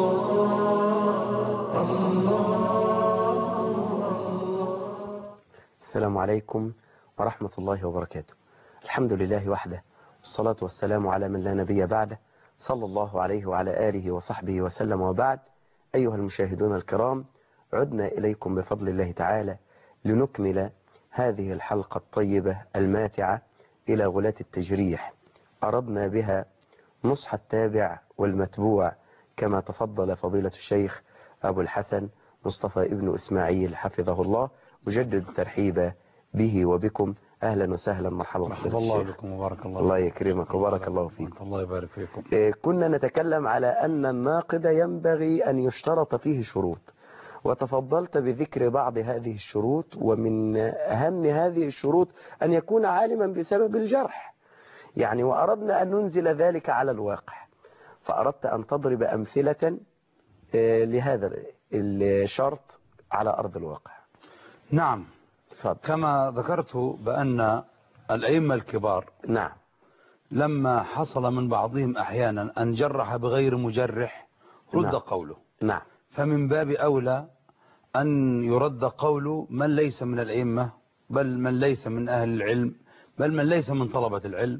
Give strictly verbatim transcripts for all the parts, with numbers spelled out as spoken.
السلام عليكم ورحمة الله وبركاته. الحمد لله وحده، والصلاة والسلام على من لا نبي بعده، صلى الله عليه وعلى آله وصحبه وسلم. وبعد، أيها المشاهدون الكرام، عدنا إليكم بفضل الله تعالى لنكمل هذه الحلقة الطيبة الماتعة إلى غلاة التجريح. أردنا بها نصح التابع والمتبوع، كما تفضل فضيلة الشيخ أبو الحسن مصطفى ابن إسماعيل حفظه الله. أجدد الترحيب به وبكم. أهلا وسهلا، مرحبا مرحبا الله بكم وبارك الله. الله يكرمك وبارك الله فيك. الله يبارك فيكم. كنا نتكلم على أن الناقد ينبغي أن يشترط فيه شروط، وتفضلت بذكر بعض هذه الشروط، ومن أهم هذه الشروط أن يكون عالما بسبب الجرح، يعني وأردنا أن ننزل ذلك على الواقع، فأردت أن تضرب أمثلة لهذا الشرط على أرض الواقع. نعم، فضل. كما ذكرت بأن الأئمة الكبار نعم لما حصل من بعضهم أحيانا أن جرح بغير مجرح رد نعم. قوله. نعم. فمن باب أولى أن يرد قول من ليس من الأئمة، بل من ليس من أهل العلم، بل من ليس من طلبة العلم،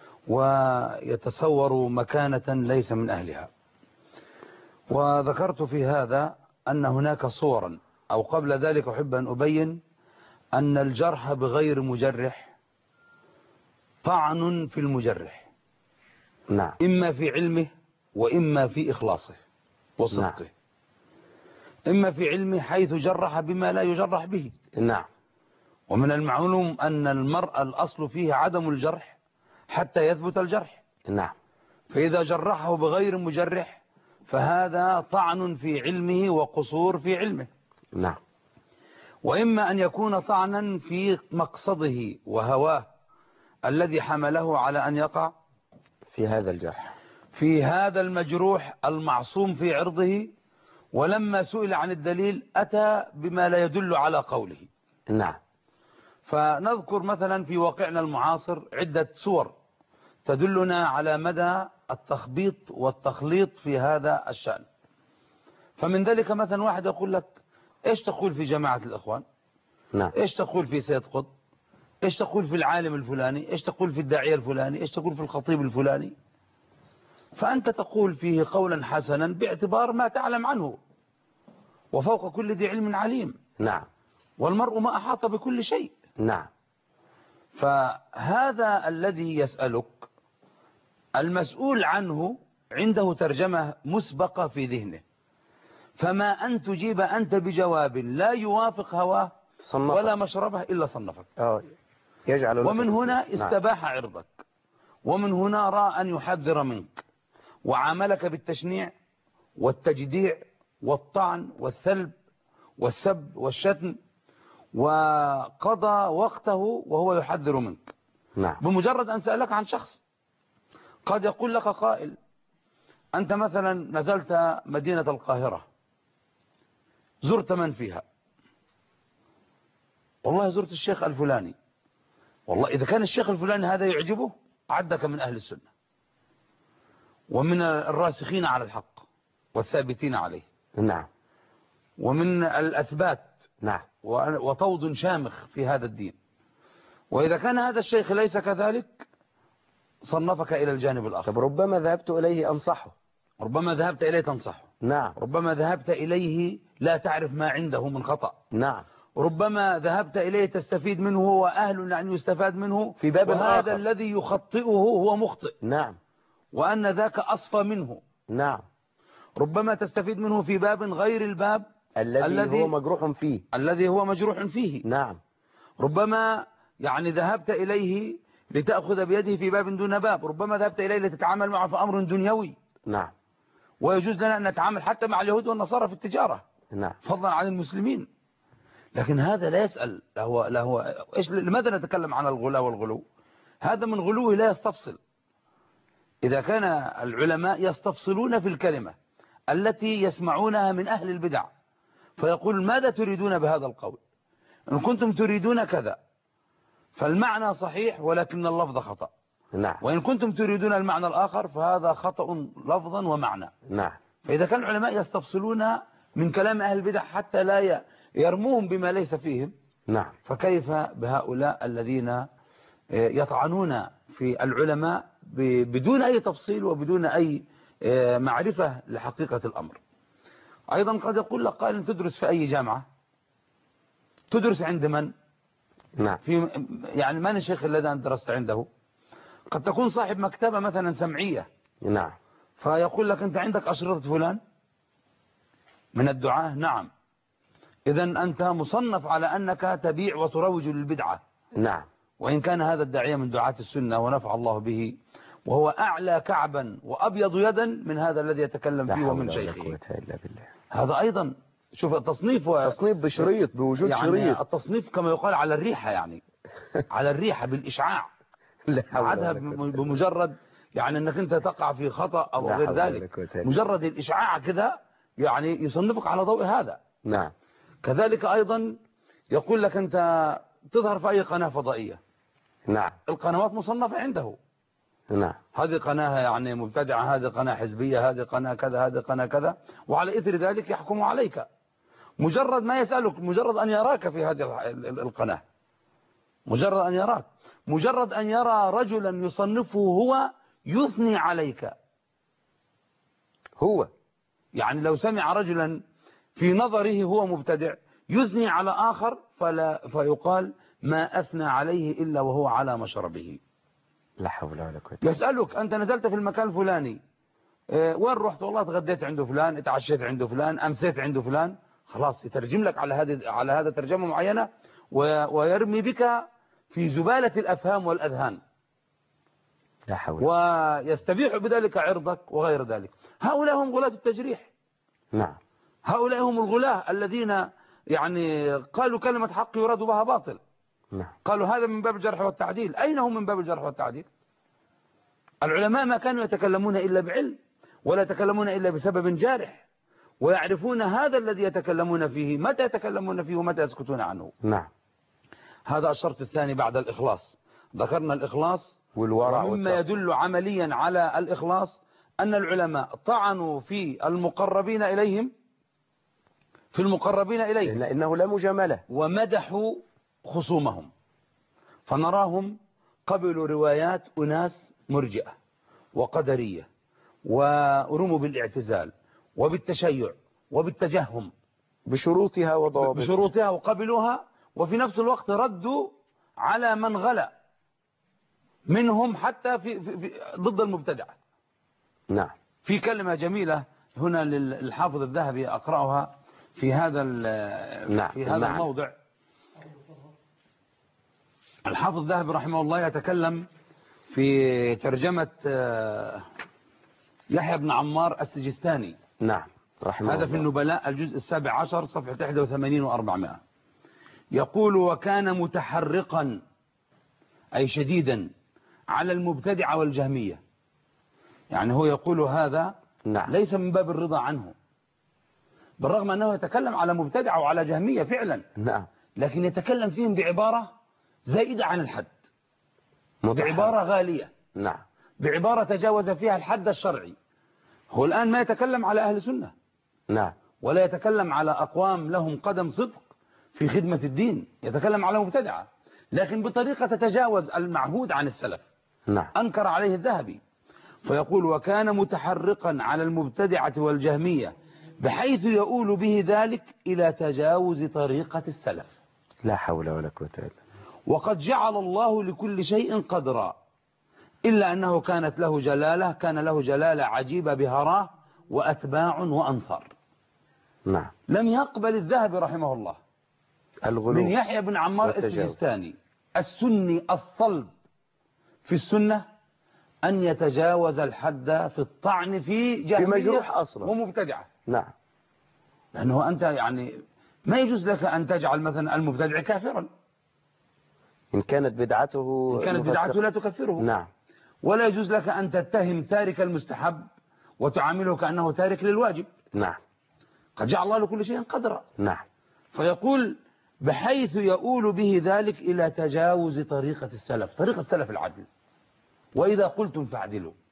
ويتصور مكانة ليس من أهلها. وذكرت في هذا أن هناك صورا، أو قبل ذلك أحب أن أبين أن الجرح بغير مجرح طعن في المجرح، نعم. إما في علمه وإما في إخلاصه وصدقه. نعم. إما في علمه حيث جرح بما لا يجرح به. نعم. ومن المعلوم أن المرء الأصل فيه عدم الجرح حتى يثبت الجرح. نعم. فإذا جرحه بغير مجرح فهذا طعن في علمه وقصور في علمه. نعم. وإما أن يكون طعنا في مقصده وهواه الذي حمله على أن يقع في هذا الجرح، في هذا المجروح المعصوم في عرضه، ولما سئل عن الدليل أتى بما لا يدل على قوله. نعم. فنذكر مثلا في واقعنا المعاصر عدة صور تدلنا على مدى التخبيط والتخليط في هذا الشأن. فمن ذلك مثلا واحد يقول لك ايش تقول في جماعة الإخوان؟ نعم. ايش تقول في سيد قطب؟ ايش تقول في العالم الفلاني؟ ايش تقول في الداعية الفلاني؟ ايش تقول في الخطيب الفلاني؟ فأنت تقول فيه قولا حسنا باعتبار ما تعلم عنه، وفوق كل ذي علم عليم. نعم. والمرء ما أحاط بكل شيء. نعم. فهذا الذي يسألك المسؤول عنه عنده ترجمة مسبقة في ذهنه، فما أن تجيب أنت بجواب لا يوافق هواه صنفك. ولا مشربه إلا صنفك. آه. يجعل لك ومن هنا نعم. استباح عرضك، ومن هنا رأى أن يحذر منك، وعاملك بالتشنيع والتجديع والطعن والثلب والسب والشتم، وقضى وقته وهو يحذر منك. نعم. بمجرد أن سألك عن شخص قد يقول لك قائل أنت مثلا نزلت مدينة القاهرة، زرت من فيها؟ والله زرت الشيخ الفلاني. والله إذا كان الشيخ الفلاني هذا يعجبه عدك من أهل السنة ومن الراسخين على الحق والثابتين عليه. نعم. ومن الأثبات. نعم. وطود شامخ في هذا الدين. وإذا كان هذا الشيخ ليس كذلك صنفك إلى الجانب الآخر. طب ربما ذهبت إليه أنصحه. ربما ذهبت إليه تنصحه. نعم. ربما ذهبت إليه لا تعرف ما عنده من خطأ. نعم. ربما ذهبت إليه تستفيد منه، هو أهل أن يستفاد منه في باب وهذا آخر. الذي يخطئه هو مخطئ. نعم. وأن ذاك أصفى منه. نعم. ربما تستفيد منه في باب غير الباب الذي, الذي هو مجروح فيه. الذي هو مجروح فيه. نعم. ربما يعني ذهبت إليه لتأخذ بيده في باب دون باب. ربما ذهبت إليه لتتعامل معه في أمر دنيوي. نعم. ويجوز لنا أن نتعامل حتى مع اليهود والنصارى في التجارة. نعم. فضلا عن المسلمين. لكن هذا لا يسأل له له إيش، لماذا نتكلم عن الغلا والغلو؟ هذا من غلوه لا يستفصل. إذا كان العلماء يستفصلون في الكلمة التي يسمعونها من أهل البدع، فيقول ماذا تريدون بهذا القول؟ إن كنتم تريدون كذا فالمعنى صحيح ولكن اللفظ خطأ. نعم. وإن كنتم تريدون المعنى الآخر فهذا خطأ لفظا ومعنى. نعم. فإذا كان العلماء يستفصلون من كلام أهل البدع حتى لا يرموهم بما ليس فيهم، نعم. فكيف بهؤلاء الذين يطعنون في العلماء بدون أي تفصيل وبدون أي معرفة لحقيقة الأمر. أيضا قد يقول لك قائل تدرس في أي جامعة؟ تدرس عند من؟ نعم. في يعني من الشيخ الذي أنت درست عنده؟ قد تكون صاحب مكتبة مثلا سمعية، نعم. فيقول لك أنت عندك أشرطة فلان من الدعاة؟ نعم. إذا أنت مصنف على أنك تبيع وتروج للبدعة. نعم. وإن كان هذا الداعية من دعاة السنة ونفع الله به، وهو أعلى كعبا وأبيض يدا من هذا الذي يتكلم فيه ومن شيخه. هذا أيضا شوف التصنيف و... تصنيف بشريط، بوجود يعني شريط. التصنيف كما يقال على الريحة، يعني على الريحة بالإشعاع بعدها بمجرد يعني أنك أنت تقع في خطأ أو غير ذلك، مجرد الإشعاع كذا يعني يصنفك على ضوء هذا. نعم. كذلك أيضا يقول لك أنت تظهر في أي قناة فضائية. نعم. القنوات مصنفة عنده. نعم. هذه قناة يعني مبتدعة، هذه قناة حزبية، هذه قناة كذا، هذه قناة كذا، وعلى إثر ذلك يحكم عليك مجرد ما يسألك، مجرد أن يراك في هذه القناة، مجرد أن يراك، مجرد أن يرى رجلا يصنفه هو يثني عليك. هو يعني لو سمع رجلا في نظره هو مبتدع يثني على آخر فلا فيقال ما أثنى عليه إلا وهو على مشربه. لا حول ولا قوة. يسألك أنت نزلت في المكان الفلاني، اه وين رحت؟ والله تغديت عنده فلان، اتعشيت عنده فلان، أمسيت عنده فلان. خلاص يترجم لك على هذه على هذا ترجمة معينة ويرمي بك في زبالة الأفهام والأذهان. لا حول. ويستبيح بذلك عرضك وغير ذلك. هؤلاء هم غلاة التجريح. نعم. هؤلاء هم الغلاة الذين يعني قالوا كلمة حق يراد بها باطل. نعم. قالوا هذا من باب الجرح والتعديل. أين هم من باب الجرح والتعديل؟ العلماء ما كانوا يتكلمون إلا بعلم، ولا يتكلمون إلا بسبب جارح، ويعرفون هذا الذي يتكلمون فيه متى يتكلمون فيه ومتى يسكتون عنه. نعم. هذا الشرط الثاني بعد الإخلاص. ذكرنا الإخلاص والورع، ومما يدل عمليا على الإخلاص أن العلماء طعنوا في المقربين إليهم في المقربين إليهم لأنه لا مجاملة، ومدحوا خصومهم. فنراهم قبلوا روايات أناس مرجئة وقدرية ورموا بالاعتزال وبالتشيع وبالتجهم بشروطها وضوابطها بشروطها وقبلوها، وفي نفس الوقت ردوا على من غلا منهم حتى في, في, في ضد المبتدعة. نعم. في كلمة جميلة هنا للحافظ الذهبي أقرأها في هذا نعم. في هذا نعم. الموضع. الحافظ الذهبي رحمه الله يتكلم في ترجمة يحيى بن عمار السجستاني. نعم. رحمه هذا الله. في النبلاء الجزء السابع عشر صفحة واحد وثمانين وأربعمائة. يقول وكان متحرقا أي شديدا على المبتدع والجهمية. يعني هو يقول هذا نعم. ليس من باب الرضا عنه، بالرغم أنه يتكلم على مبتدع وعلى جهمية فعلا، نعم. لكن يتكلم فيهم بعبارة زائدة عن الحد، متحرك. بعبارة غالية، نعم. بعبارة تجاوز فيها الحد الشرعي. هو الآن ما يتكلم على أهل سنة، نعم. ولا يتكلم على أقوام لهم قدم صدق في خدمة الدين، يتكلم على مبتدعة لكن بطريقة تتجاوز المعهود عن السلف. نعم. أنكر عليه الذهبي فيقول وكان متحرقا على المبتدعة والجهمية بحيث يؤول به ذلك إلى تجاوز طريقة السلف. لا حول ولا قوة إلا بالله. وقد جعل الله لكل شيء قدرا إلا أنه كانت له جلالة كان له جلالة عجيبة بهراه وأتباع وأنصار. نعم. لم يقبل الذهبي رحمه الله الغلو من يحيى بن عمار السجستاني السني الصلب في السنة أن يتجاوز الحد في الطعن في جهمية أصلا ومبتدعة. نعم. لأنه أنت يعني ما يجوز لك أن تجعل مثلا المبتدع كافرا إن كانت بدعته إن كانت بدعته لا تكفره. نعم. ولا يجوز لك أن تتهم تارك المستحب وتعامله كأنه تارك للواجب. نعم. قد جعل الله لكل شيء قدرا. نعم. فيقول بحيث يؤول به ذلك إلى تجاوز طريقة السلف، طريقة السلف العدل، وإذا قلتم فاعدلوا.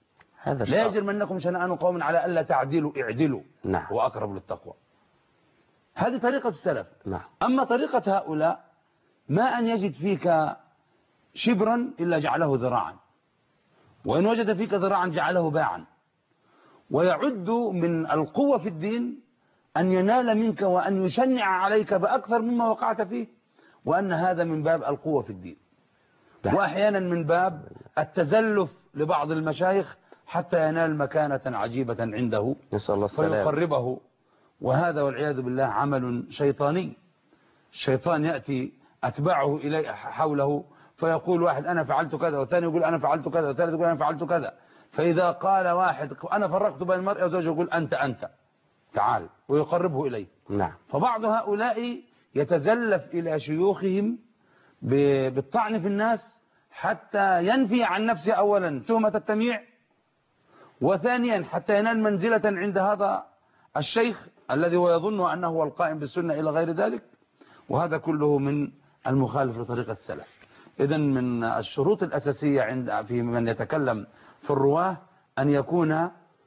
هذا لا الشرط. يجرمنكم شنآن قوم على ألا تعدلوا اعدلوا نعم. هو أقرب للتقوى. هذه طريقة السلف. نعم. أما طريقة هؤلاء ما أن يجد فيك شبرا إلا جعله ذراعا، وإن وجد فيك ذراعا جعله باعا، ويعد من القوة في الدين أن ينال منك وأن يشنع عليك بأكثر مما وقعت فيه، وأن هذا من باب القوة في الدين، وأحيانا من باب التزلف لبعض المشايخ حتى ينال مكانة عجيبة عنده نسأل الله السلام. فيقربه، وهذا والعياذ بالله عمل شيطاني. الشيطان يأتي أتباعه إليه حوله فيقول واحد أنا فعلت كذا، والثاني يقول أنا فعلت كذا، والثالث يقول أنا فعلت كذا، فإذا قال واحد أنا فرقت بين المرء وزوجه يقول أنت أنت تعال، ويقربه إليه. نعم. فبعض هؤلاء يتزلف إلى شيوخهم بالطعن في الناس حتى ينفي عن نفسه أولا تهمة التمييع، وثانيا حتى ينال منزلة عند هذا الشيخ الذي هو يظن أنه هو القائم بالسنة إلى غير ذلك، وهذا كله من المخالف لطريقة السلف. إذن من الشروط الأساسية عند في من يتكلم في الرواه أن يكون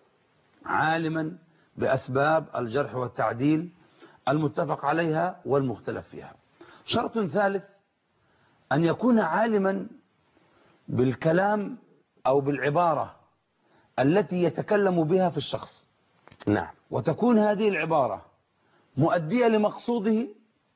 عالما بأسباب الجرح والتعديل المتفق عليها والمختلف فيها. شرط ثالث أن يكون عالما بالكلام أو بالعبارة التي يتكلم بها في الشخص. نعم. وتكون هذه العبارة مؤدية لمقصوده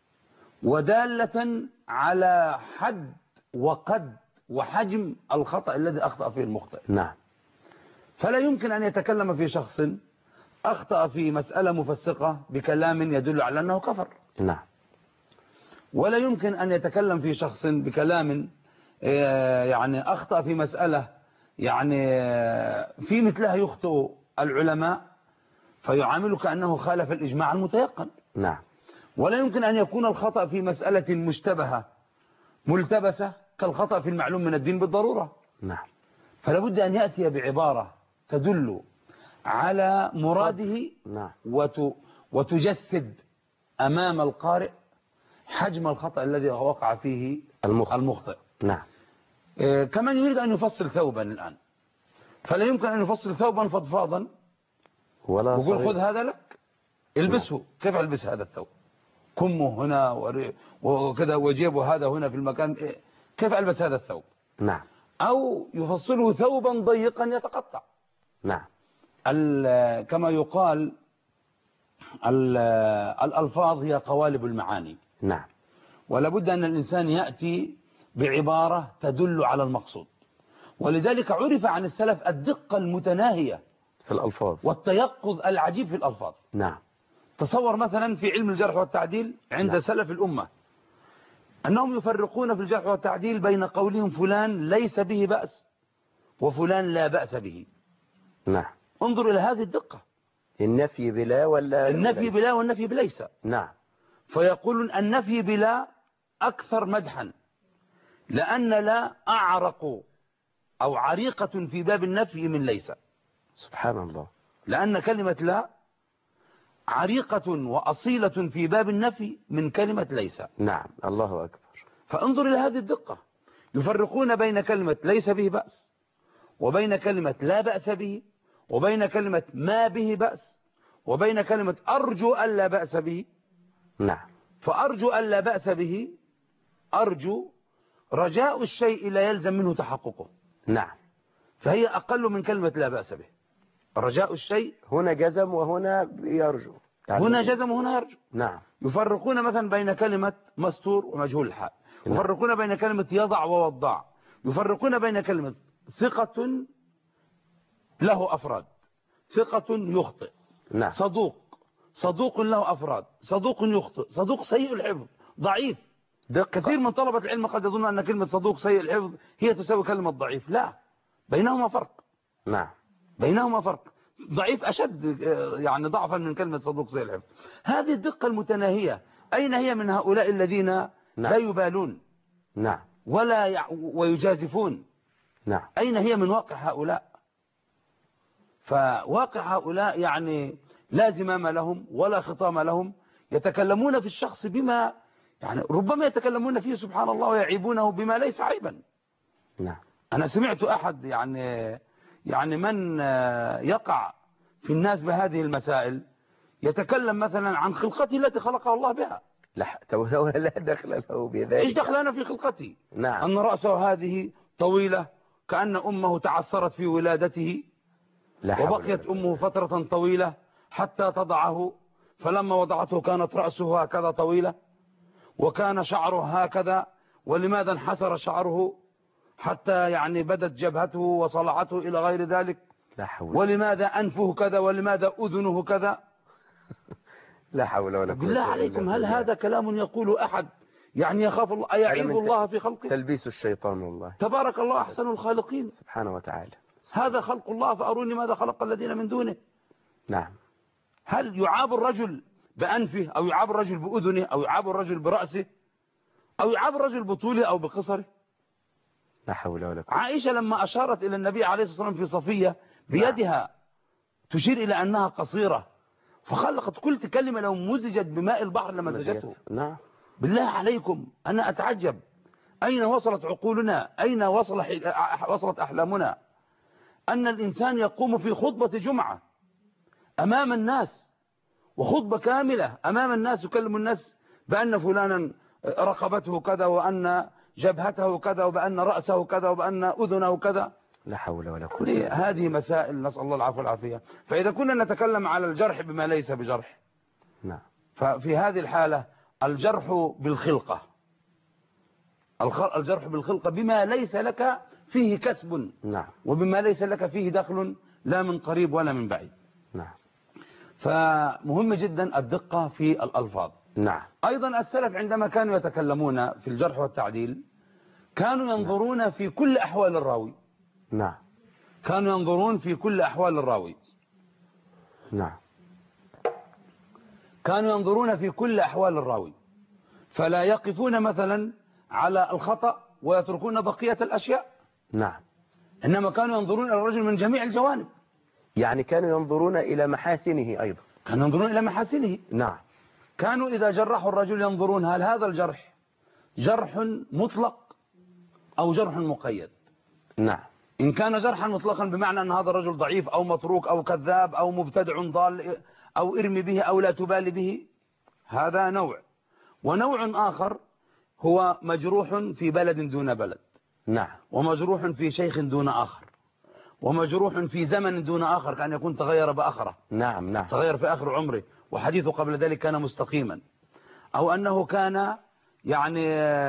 ودالة على حد وقد وحجم الخطأ الذي أخطأ فيه المخطئ. نعم. فلا يمكن أن يتكلم في شخص أخطأ في مسألة مفسقة بكلام يدل على أنه كفر. نعم. ولا يمكن أن يتكلم في شخص بكلام يعني أخطأ في مسألة يعني في مثلها يخطئ العلماء فيعامل كأنه خالف الإجماع المتيقن. نعم. ولا يمكن أن يكون الخطأ في مسألة مشتبهة ملتبسة كالخطأ في المعلوم من الدين بالضرورة. نعم. فلا بد أن يأتي بعبارة تدل على مراده. نعم. وت وتجسد أمام القارئ حجم الخطأ الذي وقع فيه المخطئ. المخطئ. نعم. إيه كمان يريد أن يفصل ثوبا الآن، فلا يمكن أن يفصل ثوبا فضفاضا ولا ويقول صغير. خذ هذا لك البسه. نعم. كيف ألبس هذا الثوب؟ كمه هنا وكذا وجيبه هذا هنا في المكان، كيف ألبس هذا الثوب؟ نعم. أو يفصله ثوبا ضيقا يتقطع. نعم. كما يقال الألفاظ هي قوالب المعاني. نعم. ولا بد أن الإنسان يأتي بعبارة تدل على المقصود، ولذلك عرف عن السلف الدقة المتناهية في الألفاظ والتيقظ العجيب في الألفاظ. نعم. تصور مثلا في علم الجرح والتعديل عند نعم. سلف الأمة أنهم يفرقون في الجرح والتعديل بين قولهم فلان ليس به بأس وفلان لا بأس به. نعم. انظر إلى هذه الدقة. النفي بلا ولا النفي بلا والنفي بليس. نعم. فيقولون النفي بلا أكثر مدحا، لأن لا أعرق أو عريقة في باب النفي من ليس. سبحان الله. لأن كلمة لا عريقة وأصيلة في باب النفي من كلمة ليس. نعم. الله أكبر. فانظر إلى هذه الدقة. يفرقون بين كلمة ليس به بأس وبين كلمة لا بأس به وبين كلمة ما به بأس وبين كلمة أرجو أن لا بأس به. نعم. فأرجو أن لا بأس به أرجو رجاء الشيء لا يلزم منه تحققه. نعم. فهي أقل من كلمة لا بأس به. رجاء الشيء هنا جزم وهنا يرجو. يعني هنا جزم وهنا يرجو. نعم. يفرقون مثلا بين كلمة مستور ومجهول الحال. نعم. يفرقون بين كلمة يضع ووضع. يفرقون بين كلمة ثقة له أفراد، ثقة يخطئ. نعم. صدوق، صدوق له أفراد، صدوق يخطئ، صدوق سيء الحفظ، ضعيف. دقة. كثير من طلبة العلم قد يظن أن كلمة صدوق سيء الحفظ هي تساوي كلمة ضعيف. لا، بينهما فرق. نعم. بينهما فرق. ضعيف أشد يعني ضعفا من كلمة صدوق سيء الحفظ. هذه الدقة المتناهية أين هي من هؤلاء الذين نعم. لا يبالون نعم. ولا يع... ويجازفون؟ نعم. أين هي من واقع هؤلاء؟ فواقع هؤلاء يعني لا زمام لهم ولا خطام لهم، يتكلمون في الشخص بما يعني ربما يتكلمون فيه سبحان الله ويعيبونه بما ليس عيبا. نعم. أنا سمعت أحد يعني يعني من يقع في الناس بهذه المسائل يتكلم مثلا عن خلقته التي خلقه الله بها. لا لا دخل له بذلك. ايش دخلنا في خلقته؟ نعم. أن رأسه هذه طويلة كأن أمه تعثرت في ولادته، وبقيت أمه فترة طويلة حتى تضعه، فلما وضعته كانت رأسه هكذا طويلة وكان شعره هكذا. ولماذا انحسر شعره حتى يعني بدت جبهته وصلعته إلى غير ذلك؟ لا حول. ولماذا أنفه كذا ولماذا أذنه كذا؟ لا حول ولا قوة. بالله عليكم، هل هذا كلام يقول أحد يعني يخاف الله يعيب الله في خلقه؟ تلبيس الشيطان والله. تبارك الله أحسن الخالقين سبحانه وتعالى. هذا خلق الله فأروني ماذا خلق الذين من دونه. نعم. هل يعاب الرجل بأنفه أو يعاب الرجل بأذنه أو يعاب الرجل برأسه أو يعاب الرجل بطوله أو بقصره؟ لا حول ولا قوة. عائشة لما أشارت إلى النبي عليه الصلاة والسلام في صفية بيدها تشير إلى أنها قصيرة، فخلقت كل كلمة لو مزجت بماء البحر لمزجته. نعم. بالله عليكم أنا أتعجب أين وصلت عقولنا، أين وصل وصلت أحلامنا، أن الإنسان يقوم في خطبة جمعة أمام الناس، وخطبة كاملة أمام الناس يكلم الناس بأن فلانا رقبته كذا وأن جبهته كذا وبأن رأسه كذا وبأن أذنه كذا. لا حول ولا قوة. هذه مسائل نسأل الله العفو والعافية. فإذا كنا نتكلم على الجرح بما ليس بجرح، نعم، ففي هذه الحالة الجرح بالخلقة، الجرح بالخلقة بما ليس لك فيه كسب، نعم، وبما ليس لك فيه دخل لا من قريب ولا من بعيد. نعم. فمهم جدا الدقة في الألفاظ. نعم. أيضا السلف عندما كانوا يتكلمون في الجرح والتعديل كانوا ينظرون في كل أحوال الراوي. نعم. كانوا ينظرون في كل أحوال الراوي. نعم. كانوا ينظرون في كل أحوال الراوي، فلا يقفون مثلا على الخطأ ويتركون بقية الأشياء. نعم. إنما كانوا ينظرون إلى الرجل من جميع الجوانب. يعني كانوا ينظرون إلى محاسنه أيضا. كانوا ينظرون إلى محاسنه. نعم. كانوا إذا جرحوا الرجل ينظرون هل هذا الجرح جرح مطلق أو جرح مقيد. نعم. إن كان جرحا مطلقا بمعنى أن هذا الرجل ضعيف أو متروك أو كذاب أو مبتدع ضال أو ارمي به أو لا تبالي به، هذا نوع. ونوع آخر هو مجروح في بلد دون بلد. نعم. ومجروح في شيخ دون آخر، ومجروح في زمن دون آخر كأن يكون تغير بآخرة. نعم. نعم. تغير في آخر عمره وحديثه قبل ذلك كان مستقيما، أو أنه كان يعني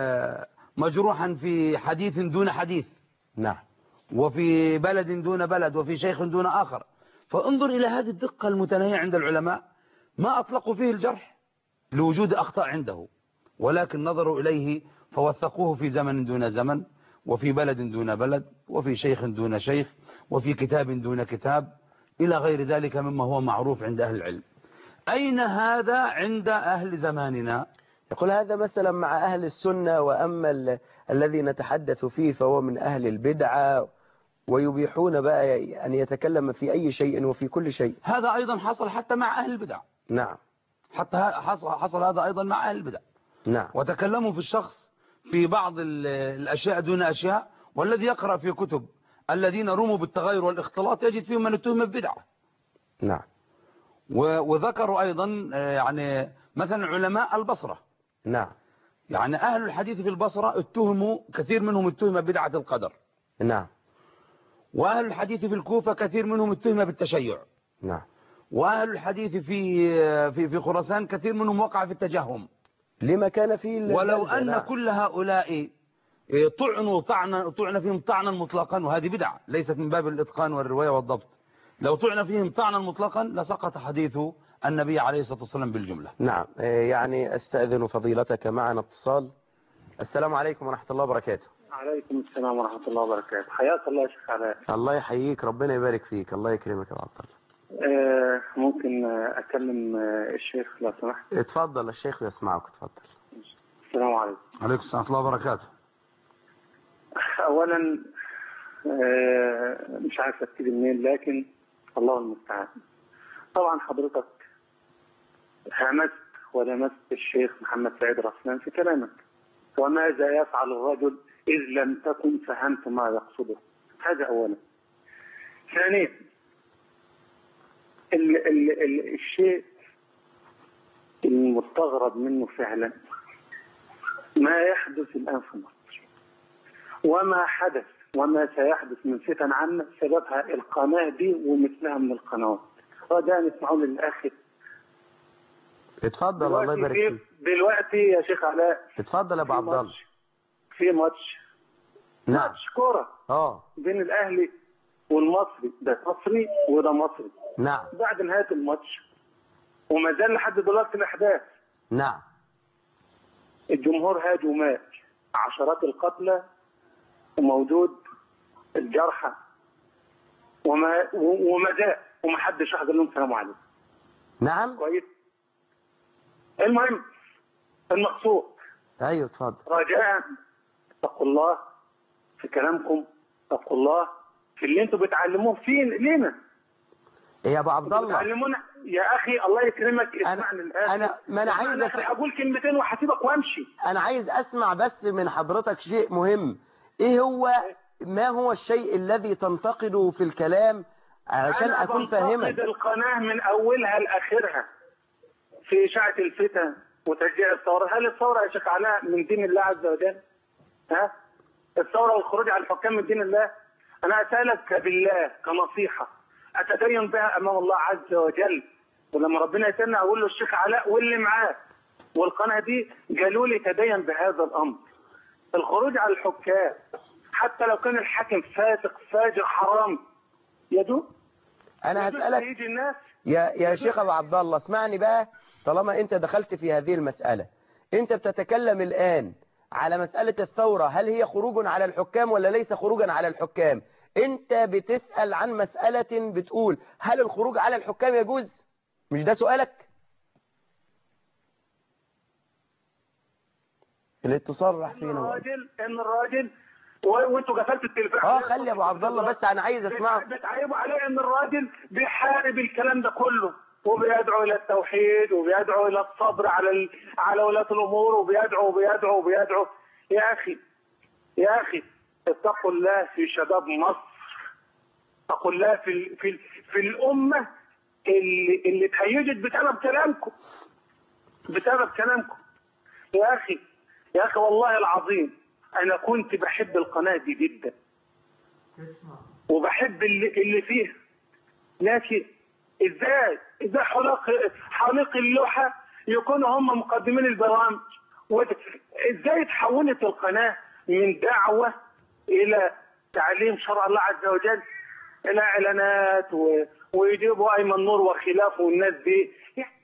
مجروحا في حديث دون حديث. نعم. وفي بلد دون بلد وفي شيخ دون آخر. فانظر إلى هذه الدقة المتناهية عند العلماء، ما أطلقوا فيه الجرح لوجود أخطاء عنده، ولكن نظروا إليه فوثقوه في زمن دون زمن، وفي بلد دون بلد، وفي شيخ دون شيخ، وفي كتاب دون كتاب، إلى غير ذلك مما هو معروف عند أهل العلم. أين هذا عند أهل زماننا؟ يقول هذا مثلا مع أهل السنة، وأما ال... الذي نتحدث فيه فهو من أهل البدعة، ويبيحون بقى أن يتكلم في أي شيء وفي كل شيء. هذا أيضا حصل حتى مع أهل البدع. نعم. حتى حصل, حصل هذا أيضا مع أهل البدع. نعم. وتكلموا في الشخص في بعض الأشياء دون أشياء، والذي يقرأ في كتب الذين رموا بالتغير والاختلاط يجد فيهم من اتهم ببدعة. نعم. وذكروا أيضا يعني مثلا علماء البصرة. نعم. يعني أهل الحديث في البصرة اتهموا كثير منهم اتهم بدعة القدر. نعم. وأهل الحديث في الكوفة كثير منهم اتهم بالتشيع. نعم. وأهل الحديث في في في خراسان كثير منهم وقع في التجهم. لما كان فيه ولو أن نعم. كل هؤلاء طعنوا طعنا طعن فيهم طعنا مطلقا، وهذه بدعة ليست من باب الإتقان والرواية والضبط، لو طعن فيهم طعنا مطلقا لسقط حديث النبي عليه الصلاة والسلام بالجملة. نعم. يعني أستأذن فضيلتك، معنا اتصال. السلام عليكم ورحمة الله وبركاته. عليكم السلام ورحمة الله وبركاته. حياك الله يا شيخ علاء. الله يحييك، ربنا يبارك فيك، الله يكرمك يا عبد الله. آه ممكن أكلم الشيخ لو سمحت؟ اتفضل، الشيخ يسمعك، اتفضل. السلام عليكم. عليكم السلام ورحمة الله وبركاته. أولا آه مش عارف أبتدي منين، لكن الله المستعان. طبعا حضرتك همست ولمست الشيخ محمد سعيد رسلان في كلامك، وماذا يفعل الرجل إذ لم تكن فهمت ما يقصده. هذا أولا. ثانيا ال ال ال الشيء المستغرب منه فعلا ما يحدث الآن في مصر وما حدث وما سيحدث من فتن عامة سببها القناة دي ومثلها من القنوات. رجاء اسمعوا للآخر. اتفضل الله يبارك فيك. دلوقتي يا شيخ علاء اتفضل يا ابو عبد الله. في ماتش نعم ماتش كورة اه بين الأهلي والمصري، ده مصري وده مصري. نعم. بعد نهاية الماتش وما زال لحد دلوقتي الأحداث. نعم. الجمهور هاج ومات، عشرات القتلى وموجود الجرحى وما وما جاء وما حدش قال لهم سلام عليكم. نعم. كويس. المهم المقصود. ايوه اتفضل. رجاء اتقوا الله في كلامكم، اتقوا الله في اللي انتوا بتعلموه فين لينا. يا ابو عبد الله بتعلمونا يا اخي الله يكرمك اسمعني الان. انا ما انا عايز أس... اقول كلمتين وهسيبك وامشي. انا عايز اسمع بس من حضرتك شيء مهم. ايه هو ما هو الشيء الذي تنتقده في الكلام علشان اكون فاهما؟ أنا بنتقد القناة من اولها لاخرها في اشاعة الفتن وتشجيع الثورة. هل الثورة يا شيخ علاء من دين الله عز وجل؟ ها؟ الثورة والخروج على الحكام من دين الله؟ انا اسالك بالله كنصيحة اتدين بها امام الله عز وجل، ولما ربنا يسالنا اقول له الشيخ علاء واللي معاه والقناه دي قالوا لي تدين بهذا الامر. الخروج على الحكام حتى لو كان الحاكم فاسق فاجر حرام يدو انا هسالك يجي الناس. يا يا شيخ ابو عبد الله اسمعني بقى، طالما انت دخلت في هذه المساله، انت بتتكلم الان على مساله الثوره، هل هي خروج على الحكام ولا ليس خروجا على الحكام؟ انت بتسأل عن مسألة بتقول هل الخروج على الحكام يجوز؟ مش ده سؤالك؟ الاتصال راح فين؟ ان الراجل ان الراجل وانتوا قفلتوا التليفون. اه خلي يا ابو عبد الله بس انا عايز اسمعه. بتعيبوا عليه ان الراجل بيحارب الكلام ده كله وبيدعو الى التوحيد وبيدعو الى الصبر على ال... على ولاة الامور وبيدعو وبيدعو وبيدعو. يا اخي يا اخي اتقوا الله في شباب مصر، اتقوا الله في في في الامه اللي اللي اتهيجت بسبب كلامكم بسبب كلامكم. يا اخي يا اخي والله العظيم انا كنت بحب القناه دي جدا وبحب اللي اللي فيها، لكن ازاي ازاي حلق حالق اللوحه يكونوا هم مقدمين البرامج؟ ازاي تحولت القناه من دعوه الى تعليم شرع الله عز وجل الى اعلانات و... ويجيبوا ايمن نور وخلافه والناس دي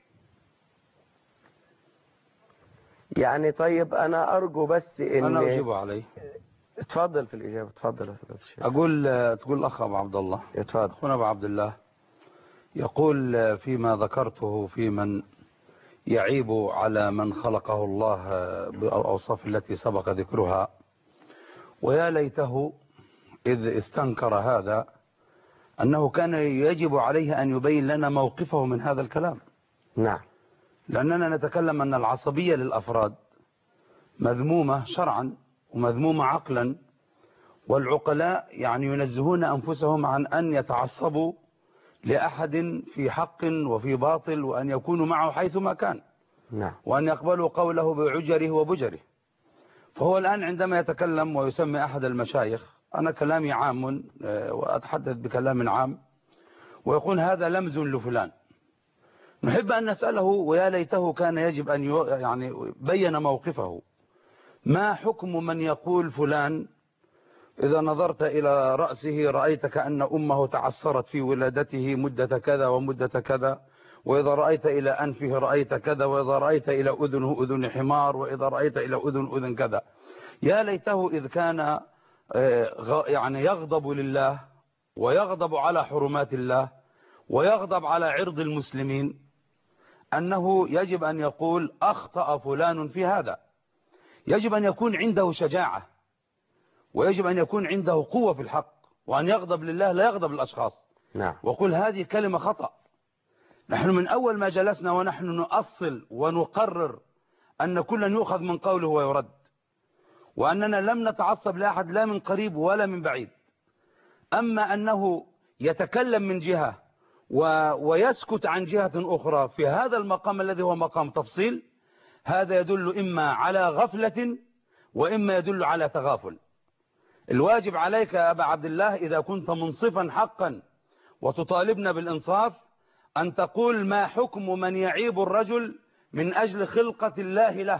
يعني. طيب انا ارجو بس ان انا اجيب عليه. اتفضل في الاجابه. اتفضل يا فضيله الشيخ. اقول تقول الاخ ابو عبد الله. اتفضل. اخونا ابو عبد الله يقول فيما ذكرته في من يعيب على من خلقه الله بالاوصاف التي سبق ذكرها، ويا ليته إذ استنكر هذا أنه كان يجب عليه أن يبين لنا موقفه من هذا الكلام. نعم. لأننا نتكلم أن العصبية للأفراد مذمومة شرعا ومذمومة عقلا، والعقلاء يعني ينزهون أنفسهم عن أن يتعصبوا لأحد في حق وفي باطل، وأن يكونوا معه حيثما كان. نعم. وأن يقبلوا قوله بعجره وبجره. فهو الآن عندما يتكلم ويسمي أحد المشايخ، أنا كلامي عام وأتحدث بكلام عام، ويقول هذا لمز لفلان، نحب أن نسأله ويا ليته كان يجب أن يعني بين موقفه. ما حكم من يقول فلان إذا نظرت إلى رأسه رأيت كأن أمه تعثرت في ولادته مدة كذا ومدة كذا، وإذا رأيت إلى أنفه رأيت كذا، وإذا رأيت إلى أذنه أذن حمار، وإذا رأيت إلى أذن أذن كذا. يا ليته إذ كان يعني يغضب لله ويغضب على حرمات الله ويغضب على عرض المسلمين أنه يجب أن يقول أخطأ فلان في هذا. يجب أن يكون عنده شجاعة، ويجب أن يكون عنده قوة في الحق، وأن يغضب لله لا يغضب للأشخاص. نعم. وقل هذه كلمة خطأ. نحن من أول ما جلسنا ونحن نؤصل ونقرر أن كلا يؤخذ من قوله ويرد، وأننا لم نتعصب لأحد لا من قريب ولا من بعيد. أما أنه يتكلم من جهة و... ويسكت عن جهة أخرى في هذا المقام الذي هو مقام تفصيل، هذا يدل إما على غفلة وإما يدل على تغافل. الواجب عليك يا أبا عبد الله إذا كنت منصفا حقا وتطالبنا بالإنصاف أن تقول ما حكم من يعيب الرجل من أجل خلقة الله له،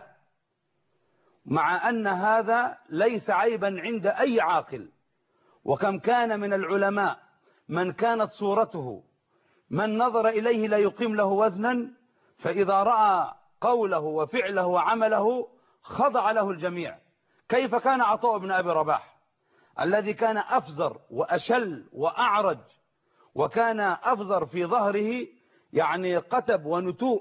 مع أن هذا ليس عيبا عند أي عاقل. وكم كان من العلماء من كانت صورته من نظر إليه لا يقيم له وزنا، فإذا رأى قوله وفعله وعمله خضع له الجميع. كيف كان عطاء بن أبي رباح الذي كان أفزر وأشل وأعرج، وكان أفزر في ظهره يعني قتب ونتوء،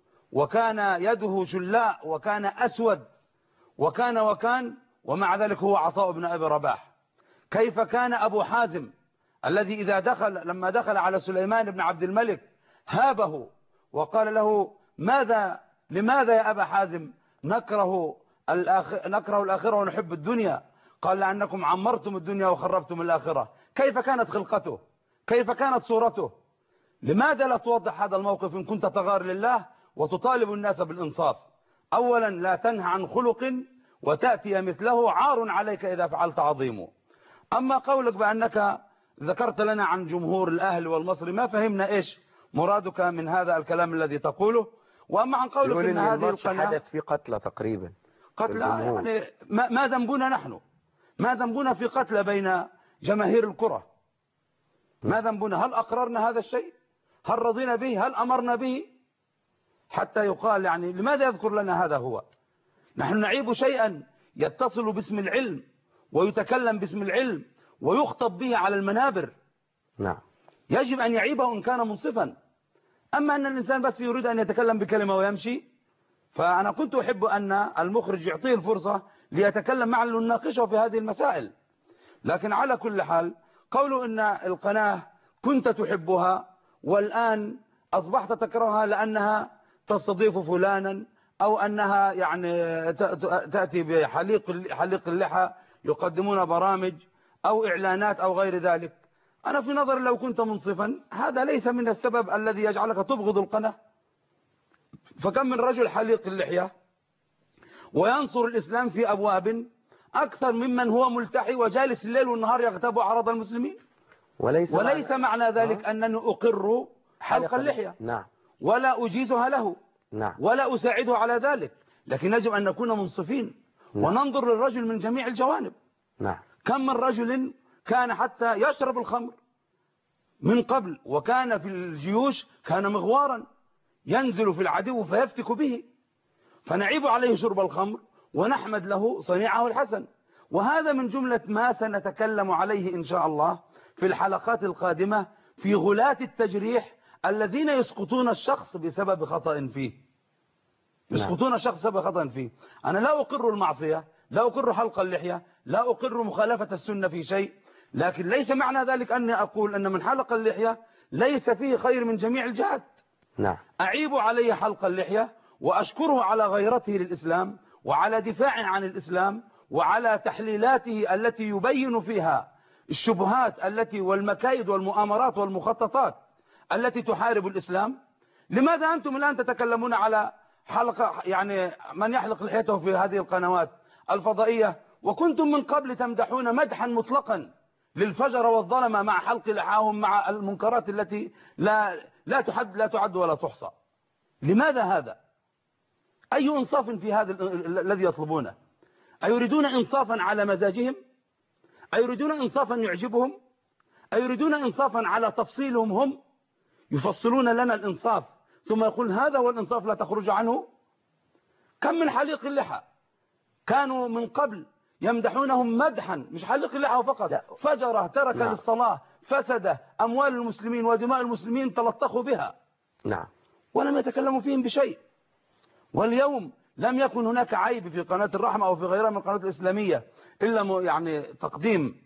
وكان يده شلاء، وكان أسود، وكان وكان ومع ذلك هو عطاء بن أبي رباح. كيف كان أبو حازم الذي إذا دخل لما دخل على سليمان بن عبد الملك هابه وقال له ماذا لماذا يا أبا حازم نكره الآخرة, نكره الآخرة ونحب الدنيا؟ قال لأنكم عمرتم الدنيا وخربتم الآخرة. كيف كانت خلقته؟ كيف كانت صورته؟ لماذا لا توضح هذا الموقف إن كنت تغار لله وتطالب الناس بالإنصاف؟ أولا لا تنهى عن خلق وتأتي مثله، عار عليك إذا فعلت عظيمه. أما قولك بأنك ذكرت لنا عن جمهور الأهل والمصري، ما فهمنا إيش مرادك من هذا الكلام الذي تقوله. وأما عن قولك إن هذه القناة حدث في قتلى تقريبا، قتلى يعني ما, ما ذنبنا نحن؟ ما ذنبنا في قتلى بين جماهير الكرة؟ ما ذنبنا؟ هل أقررنا هذا الشيء؟ هل رضينا به؟ هل أمرنا به؟ حتى يقال يعني لماذا يذكر لنا هذا هو؟ نحن نعيب شيئا يتصل باسم العلم ويتكلم باسم العلم ويخطب به على المنابر. نعم. يجب أن يعيبه إن كان منصفا. أما أن الإنسان بس يريد أن يتكلم بكلمة ويمشي، فأنا كنت أحب أن المخرج يعطيه الفرصة ليتكلم معنا لنناقشه في هذه المسائل. لكن على كل حال قولوا أن القناة كنت تحبها والآن أصبحت تكرهها لأنها تستضيف فلانا، أو أنها يعني تأتي بحليق حليق اللحى، يقدمون برامج أو إعلانات أو غير ذلك. أنا في نظري لو كنت منصفا هذا ليس من السبب الذي يجعلك تبغض القناة. فكم من رجل حليق اللحية وينصر الإسلام في أبواب أكثر ممن هو ملتحي وجالس الليل والنهار يغتاب أعراض المسلمين. وليس, وليس معنى, معنى ذلك آه. أنني أقر حلق اللحية. نعم. ولا أجيزها له. نعم. ولا أساعده على ذلك، لكن يجب أن نكون منصفين. نعم. وننظر للرجل من جميع الجوانب. نعم. كم من رجل كان حتى يشرب الخمر من قبل، وكان في الجيوش كان مغوارا ينزل في العدو فيفتك به، فنعيب عليه شرب الخمر ونحمد له صنيعه الحسن. وهذا من جملة ما سنتكلم عليه إن شاء الله في الحلقات القادمة في غلاة التجريح الذين يسقطون الشخص بسبب خطأ فيه. يسقطون الشخص بسبب خطأ فيه. أنا لا أقر المعصية، لا أقر حلق اللحية، لا أقر مخالفة السنة في شيء، لكن ليس معنى ذلك أني أقول أن من حلق اللحية ليس فيه خير من جميع الجهات. نعم. أعيب عليه حلق اللحية وأشكره على غيرته للإسلام وعلى دفاع عن الإسلام وعلى تحليلاته التي يبين فيها الشبهات التي والمكايد والمؤامرات والمخططات التي تحارب الإسلام. لماذا أنتم الآن تتكلمون على حلقة يعني من يحلق لحيته في هذه القنوات الفضائية، وكنتم من قبل تمدحون مدحا مطلقا للفجر والظلمة مع حلق لحاهم مع المنكرات التي لا لا تحد لا تعد ولا تحصى؟ لماذا هذا؟ أي إنصاف في هذا الذي يطلبونه؟ أيريدون إنصافا على مزاجهم؟ أيريدون إنصافا يعجبهم؟ أيريدون إنصافا على تفصيلهم هم؟ يفصلون لنا الإنصاف ثم يقول هذا هو الإنصاف لا تخرج عنه. كم من حليق اللحى كانوا من قبل يمدحونهم مدحا، مش حليق اللحى فقط، فجره ترك نعم. للصلاة، فسد أموال المسلمين ودماء المسلمين تلطخوا بها. نعم. ولم يتكلموا فيهم بشيء. واليوم لم يكن هناك عيب في قناة الرحمة أو في غيرها من القنوات الإسلامية إلا يعني تقديم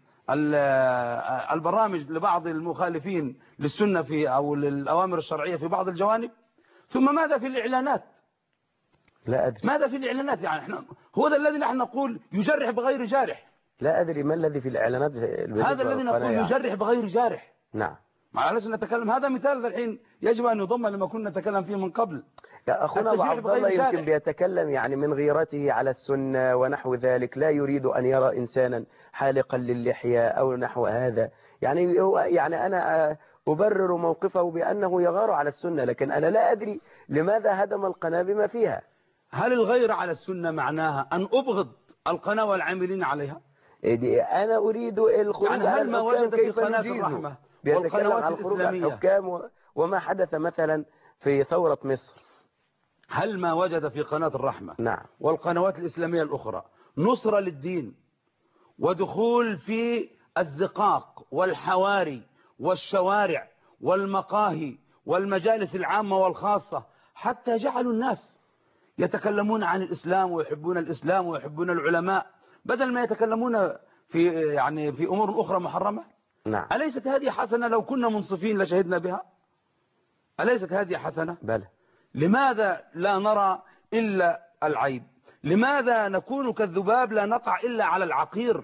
البرامج لبعض المخالفين للسنة في أو للأوامر الشرعية في بعض الجوانب. ثم ماذا في الإعلانات؟ لا أدري. ماذا في الإعلانات؟ يعني احنا هو ده الذي نحن نقول يجرح بغير جارح. لا أدري ما الذي في الإعلانات. هذا الذي نقول يعني. يجرح بغير جارح. نعم. معلش نتكلم، هذا مثال الحين يجب أن يضم لما كنا نتكلم فيه من قبل. يا أخونا أبو عبد الله يمكن بيتكلم يعني من غيرته على السنة ونحو ذلك، لا يريد أن يرى إنسانا حالقا للحية أو نحو هذا. يعني هو يعني أنا أبرر موقفه بأنه يغار على السنة، لكن أنا لا أدري لماذا هدم القناة بما فيها. هل الغير على السنة معناها أن أبغض القناة والعاملين عليها؟ أنا أريد الخروج يعني على هل ما الحكام وجد في كيف قناة نجيزه. الرحمة بيتكلم والقنوات عن الخروج على الإسلامية الحكام وما حدث مثلا في ثورة مصر. هل ما وجد في قناة الرحمة نعم. والقنوات الإسلامية الأخرى نصرة للدين ودخول في الزقاق والحواري والشوارع والمقاهي والمجالس العامة والخاصة، حتى جعلوا الناس يتكلمون عن الإسلام ويحبون الإسلام ويحبون العلماء بدل ما يتكلمون في يعني في أمور أخرى محرمة؟ نعم. أليست هذه حسنة؟ لو كنا منصفين لشهدنا بها. أليست هذه حسنة؟ بلى. لماذا لا نرى إلا العيب؟ لماذا نكون كالذباب لا نقع إلا على العقير؟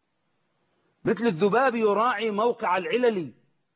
مثل الذباب يراعي موقع العلل.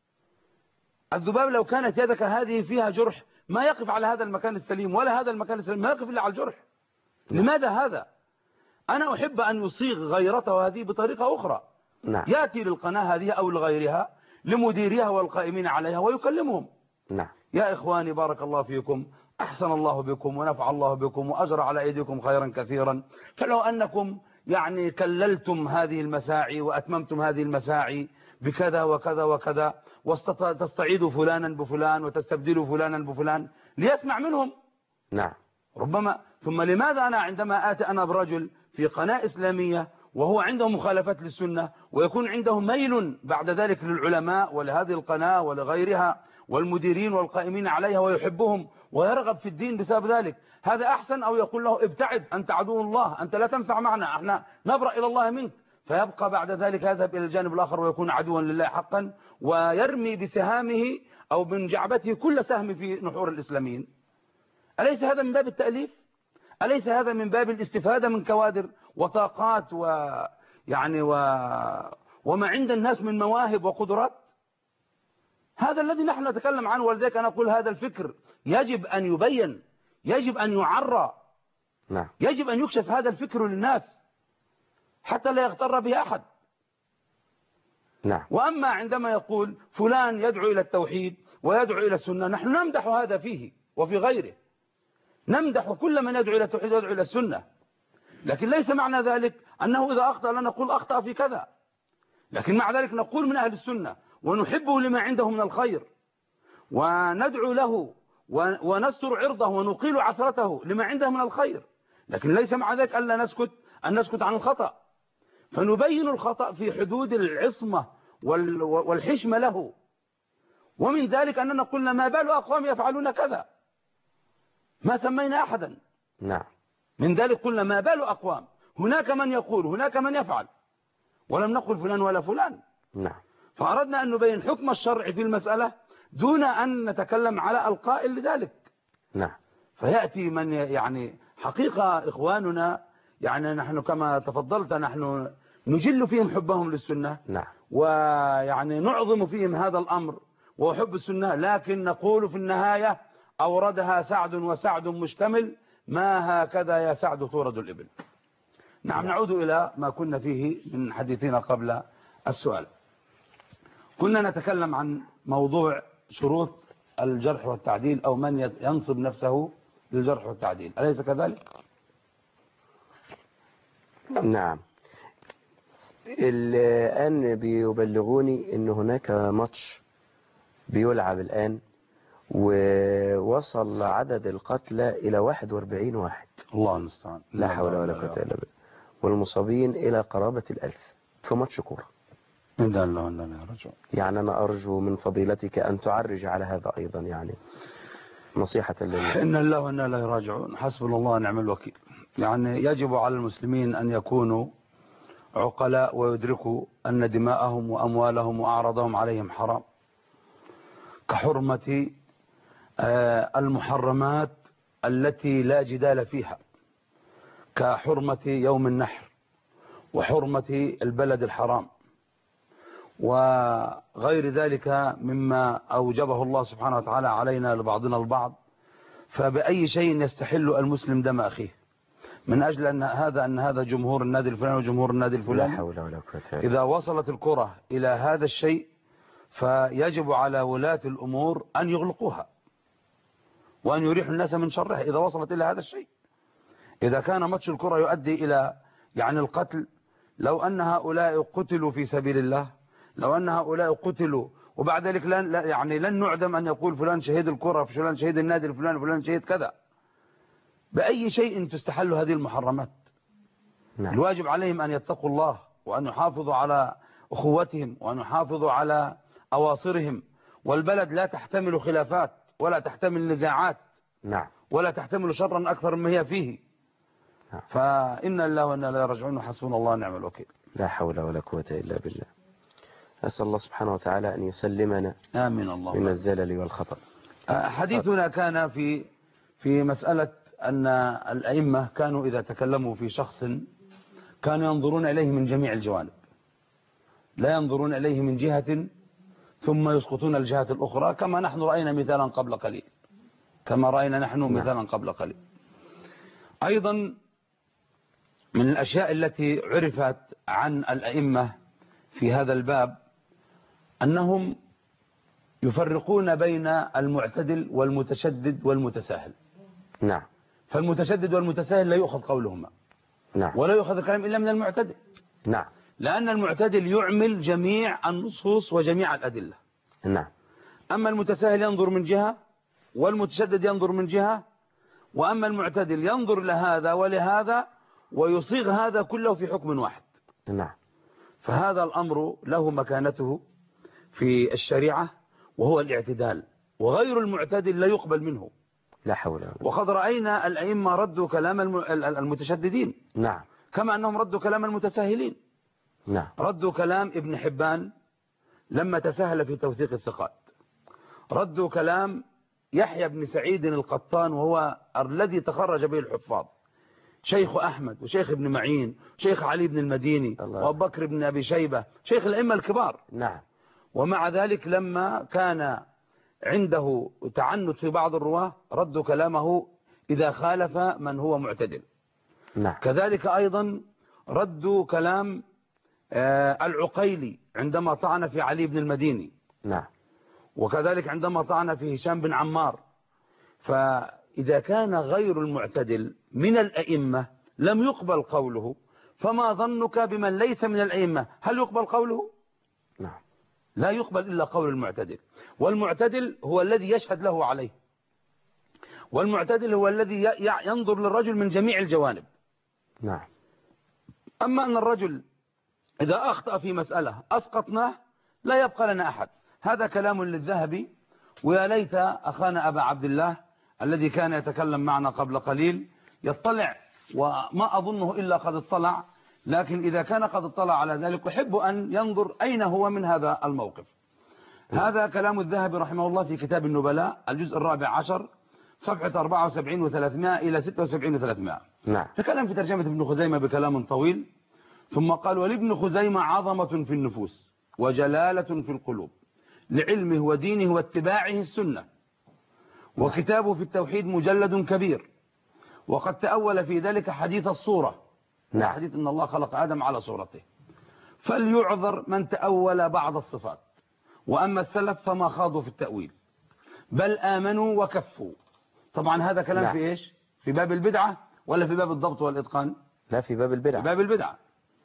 الذباب لو كانت يدك هذه فيها جرح ما يقف على هذا المكان السليم ولا هذا المكان السليم، ما يقف إلا على الجرح. لماذا هذا؟ أنا أحب أن يصيغ غيرته هذه بطريقة أخرى. نعم. يأتي للقناة هذه أو لغيرها لمديرها والقائمين عليها ويكلمهم. نعم. يا إخواني بارك الله فيكم، أحسن الله بكم ونفع الله بكم وأجرى على أيديكم خيرا كثيرا، فلو أنكم يعني كللتم هذه المساعي وأتممتم هذه المساعي بكذا وكذا وكذا وتستعيدوا فلانا بفلان وتستبدلوا فلانا بفلان ليسمع منهم. نعم. ربما. ثم لماذا أنا عندما آتي أنا برجل في قناة إسلامية وهو عنده مخالفات للسنة ويكون عنده ميل بعد ذلك للعلماء ولهذه القناة ولغيرها والمديرين والقائمين عليها ويحبهم ويرغب في الدين بسبب ذلك، هذا أحسن أو يقول له ابتعد أنت عدو الله، أنت لا تنفع معنا، احنا نبرأ إلى الله منك، فيبقى بعد ذلك يذهب إلى الجانب الآخر ويكون عدوا لله حقا ويرمي بسهامه أو من جعبته كل سهم في نحور الإسلاميين. أليس هذا من باب التأليف؟ أليس هذا من باب الاستفادة من كوادر وطاقات ويعني و... وما عند الناس من مواهب وقدرات؟ هذا الذي نحن نتكلم عنه، ولذلك أنا أقول هذا الفكر يجب أن يبين، يجب أن يعرى. نعم. يجب أن يكشف هذا الفكر للناس حتى لا يغتر به أحد. نعم. وأما عندما يقول فلان يدعو إلى التوحيد ويدعو إلى السنة، نحن نمدح هذا فيه وفي غيره، نمدح كل من يدعو إلى التوحيد ويدعو إلى السنة، لكن ليس معنى ذلك أنه إذا أخطأ لا نقول أخطأ في كذا، لكن مع ذلك نقول من أهل السنة ونحبه لما عنده من الخير وندعو له ونستر عرضه ونقيل عثرته لما عنده من الخير، لكن ليس مع ذلك ألا نسكت أن نسكت عن الخطأ، فنبين الخطأ في حدود العصمة والحشمة له. ومن ذلك أننا قلنا ما بال أقوام يفعلون كذا، ما سمينا أحدا. نعم. من ذلك قلنا ما بال أقوام، هناك من يقول هناك من يفعل، ولم نقل فلان ولا فلان. نعم. فأردنا أن نبين حكم الشرع في المسألة دون أن نتكلم على القائل لذلك. نعم. فيأتي من يعني حقيقة إخواننا يعني نحن كما تفضلت نحن نجل فيهم حبهم للسنة. نعم. ويعني نعظم فيهم هذا الأمر وحب السنة، لكن نقول في النهاية أوردها سعد وسعد مشتمل، ما هكذا يا سعد تورد الإبل. نعم. نعود إلى ما كنا فيه من حديثنا قبل السؤال. كنا نتكلم عن موضوع شروط الجرح والتعديل أو من ينصب نفسه للجرح والتعديل، أليس كذلك؟ نعم. الآن بيبلغوني أن هناك ماتش بيلعب الآن ووصل عدد القتلى إلى واحد وأربعين واحد. الله المستعان. لا حول ولا قوة إلا بالله. والمصابين إلى قرابة الألف في ماتش كورة. إن الله إن الله يرجع. يعني أنا أرجو من فضيلتك أن تعرج على هذا أيضا، يعني نصيحة لله. إن الله وإن الله يراجعون، حسبنا الله ونعم الوكيل. يعني يجب على المسلمين أن يكونوا عقلاء ويدركوا أن دماءهم وأموالهم وأعراضهم عليهم حرام، كحرمة المحرمات التي لا جدال فيها، كحرمة يوم النحر وحرمة البلد الحرام وغير ذلك مما أوجبه الله سبحانه وتعالى علينا لبعضنا البعض. فبأي شيء يستحل المسلم دم أخيه من أجل أن هذا أن هذا جمهور النادي الفلاني وجمهور النادي لا الفلاني. حول ولا قوة إلا بالله. إذا وصلت الكرة إلى هذا الشيء فيجب على ولاة الأمور أن يغلقوها وأن يريحوا الناس من شرها إذا وصلت إلى هذا الشيء. إذا كان ماتش الكرة يؤدي إلى يعني القتل، لو أن هؤلاء قتلوا في سبيل الله، لو أن هؤلاء قتلوا وبعد ذلك لن يعني لن نعدم أن يقول فلان شهيد الكرة، فلان شهيد النادي الفلاني، فلان شهيد كذا. بأي شيء تستحل هذه المحرمات؟ نعم. الواجب عليهم أن يتقوا الله وأن يحافظوا على أخوتهم وأن يحافظوا على أواصرهم. والبلد لا تحتمل خلافات ولا تحتمل نزاعات نعم. ولا تحتمل شرا أكثر مما هي فيه. نعم. فإن الله وإنا لا راجعون وحسبنا الله ونعم الوكيل. لا حول ولا قوة إلا بالله. أسأل الله سبحانه وتعالى أن يسلمنا آمين الله من الزلل والخطأ. حديثنا كان في في مسألة أن الأئمة كانوا إذا تكلموا في شخص كانوا ينظرون إليه من جميع الجوانب، لا ينظرون إليه من جهة ثم يسقطون الجهة الأخرى، كما نحن رأينا مثالا قبل قليل كما رأينا نحن مثالا قبل قليل. أيضا من الأشياء التي عرفت عن الأئمة في هذا الباب أنهم يفرقون بين المعتدل والمتشدد والمتساهل. نعم. فالمتشدد والمتساهل لا يؤخذ قولهما، نعم. ولا يؤخذ الكلام إلا من المعتدل. نعم. لأن المعتدل يعمل جميع النصوص وجميع الأدلة. نعم. أما المتساهل ينظر من جهة والمتشدد ينظر من جهة، وأما المعتدل ينظر لهذا ولهذا ويصيغ هذا كله في حكم واحد. نعم. فهذا الأمر له مكانته في الشريعة وهو الاعتدال، وغير المعتدل لا يقبل منه. لا حول ولا قوة. وقد رأينا الأئمة ردوا كلام المتشددين نعم. كما أنهم ردوا كلام المتساهلين. نعم. ردوا كلام ابن حبان لما تساهل في توثيق الثقات، ردوا كلام يحيى بن سعيد القطان وهو الذي تخرج به الحفاظ، شيخ أحمد وشيخ ابن معين وشيخ علي بن المديني وأبو بكر بن أبي شيبة، شيخ الأئمة الكبار. نعم. ومع ذلك لما كان عنده تعنت في بعض الرواه ردوا كلامه إذا خالف من هو معتدل. نعم. كذلك أيضا ردوا كلام العقيلي عندما طعن في علي بن المديني. نعم. وكذلك عندما طعن في هشام بن عمار. فإذا كان غير المعتدل من الأئمة لم يقبل قوله، فما ظنك بمن ليس من الأئمة؟ هل يقبل قوله؟ نعم. لا يقبل إلا قول المعتدل. والمعتدل هو الذي يشهد له عليه، والمعتدل هو الذي ينظر للرجل من جميع الجوانب. نعم. أما أن الرجل إذا أخطأ في مسألة أسقطناه لا يبقى لنا أحد. هذا كلام للذهبي، ويا ليت أخانا أبا عبد الله الذي كان يتكلم معنا قبل قليل يطلع، وما أظنه إلا قد اطلع، لكن إذا كان قد اطلع على ذلك أحب أن ينظر أين هو من هذا الموقف. هذا كلام الذهبي رحمه الله في كتاب النبلاء الجزء الرابع عشر صفحة أربعة وسبعين وثلاثمائة إلى ستة وسبعين وثلاثمائة. نعم. تكلم في ترجمة ابن خزيمة بكلام طويل، ثم قال: ولابن خزيمة عظمة في النفوس وجلالة في القلوب لعلمه ودينه واتباعه السنة، وكتابه في التوحيد مجلد كبير، وقد تأول في ذلك حديث الصورة. نعم. حديث إن الله خلق آدم على صورته. فليعذر من تأول بعض الصفات، وأما السلف فما خاضوا في التأويل بل آمنوا وكفوا. طبعا هذا كلام نعم. في إيش؟ في باب البدعة ولا في باب الضبط والإتقان؟ لا، في باب البدعة. في باب البدعة.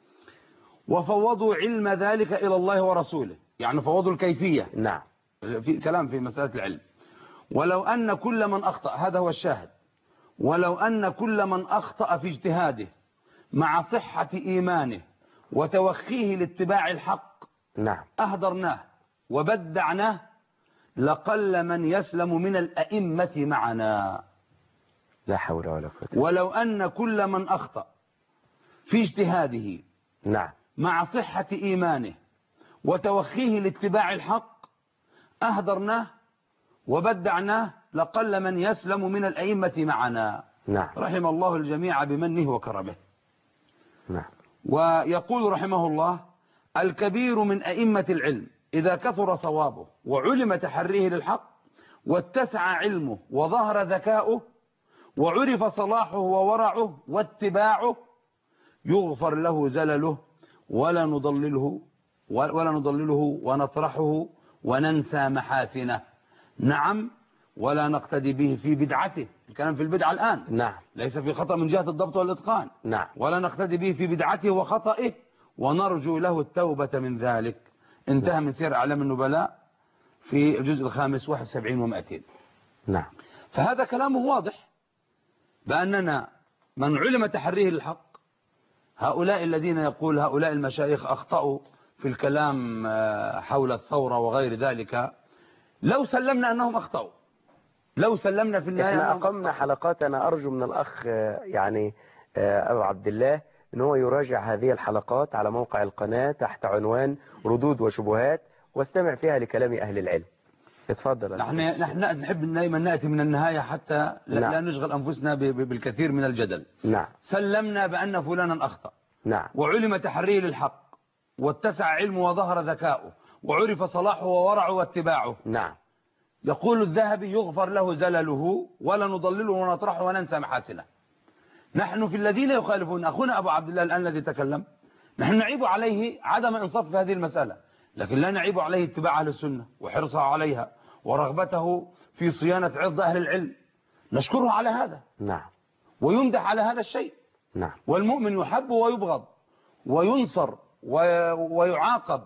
وفوضوا علم ذلك إلى الله ورسوله، يعني فوضوا الكيفية. نعم. في كلام في مسألة العلم. ولو أن كل من أخطأ، هذا هو الشاهد، ولو أن كل من أخطأ في اجتهاده مع صحة إيمانه وتوخيه لاتباع الحق نعم. أهدرناه وبدعناه لقل من يسلم من الأئمة معنا. لا حول ولا قوة. ولو أن كل من أخطأ في اجتهاده نعم. مع صحة إيمانه وتوخيه لاتباع الحق أهدرناه وبدعناه لقل من يسلم من الأئمة معنا. نعم. رحم الله الجميع بمنه وكرمه. نعم. ويقول رحمه الله: الكبير من أئمة العلم إذا كثر صوابه وعلم تحريه للحق واتسع علمه وظهر ذكاؤه وعرف صلاحه وورعه واتباعه يغفر له زلله ولا نضلله ولا نضلله ونطرحه وننسى محاسنه. نعم، ولا نقتدي به في بدعته. الكلام في البدعة الآن. نعم. ليس في خطأ من جهة الضبط والإتقان. نعم. ولا نقتدي به في بدعته وخطئه ونرجو له التوبة من ذلك. انتهى من سير أعلام النبلاء في الجزء الخامس واحد وسبعين ومائتين. نعم. فهذا كلامه واضح بأننا من علم تحريه للحق، هؤلاء الذين يقول هؤلاء المشايخ أخطأوا في الكلام حول الثورة وغير ذلك، لو سلمنا أنهم أخطأوا، لو سلمنا في النهاية احنا أنهم أقمنا أخطأوا. حلقات. أنا أرجو من الأخ يعني أبو عبد الله أن هو يراجع هذه الحلقات على موقع القناة تحت عنوان ردود وشبهات، واستمع فيها لكلام أهل العلم. اتفضل. نحن نحن نحب دائما نأتي من النهاية حتى لا, نعم. لا نشغل أنفسنا ب- ب- بالكثير من الجدل. نعم. سلمنا بأن فلانا أخطأ نعم. وعلم تحريه للحق واتسع علمه وظهر ذكاؤه وعرف صلاحه وورعه واتباعه. نعم. يقول الذهبي يغفر له زلله ولا نضلله ونطرحه وننسى محاسنه. نحن في الذين يخالفون أخونا أبو عبد الله الآن الذي تكلم، نحن نعيب عليه عدم إنصاف في هذه المسألة، لكن لا نعيب عليه اتباع أهل السنة وحرصه عليها ورغبته في صيانة عرض أهل العلم، نشكره على هذا. نعم. ويمدح على هذا الشيء. نعم. والمؤمن يحب ويبغض وينصر ويعاقب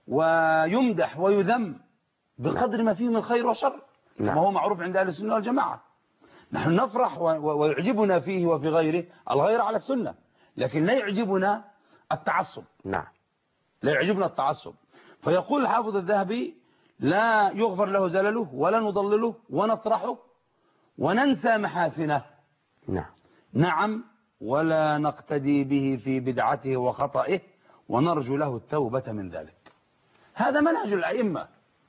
ويمدح ويذم بقدر ما فيه من خير وشر، نعم. ما هو معروف عند أهل السنة والجماعة. نحن نفرح ويعجبنا فيه وفي غيره الغير على السنة، لكن لا يعجبنا التعصب. نعم. لا يعجبنا التعصب. فيقول الحافظ الذهبي لا يغفر له زلله ولا نضلله ونطرحه وننسى محاسنه. نعم. نعم، ولا نقتدي به في بدعته وخطئه ونرجو له التوبة من ذلك. هذا منهج الأئمة.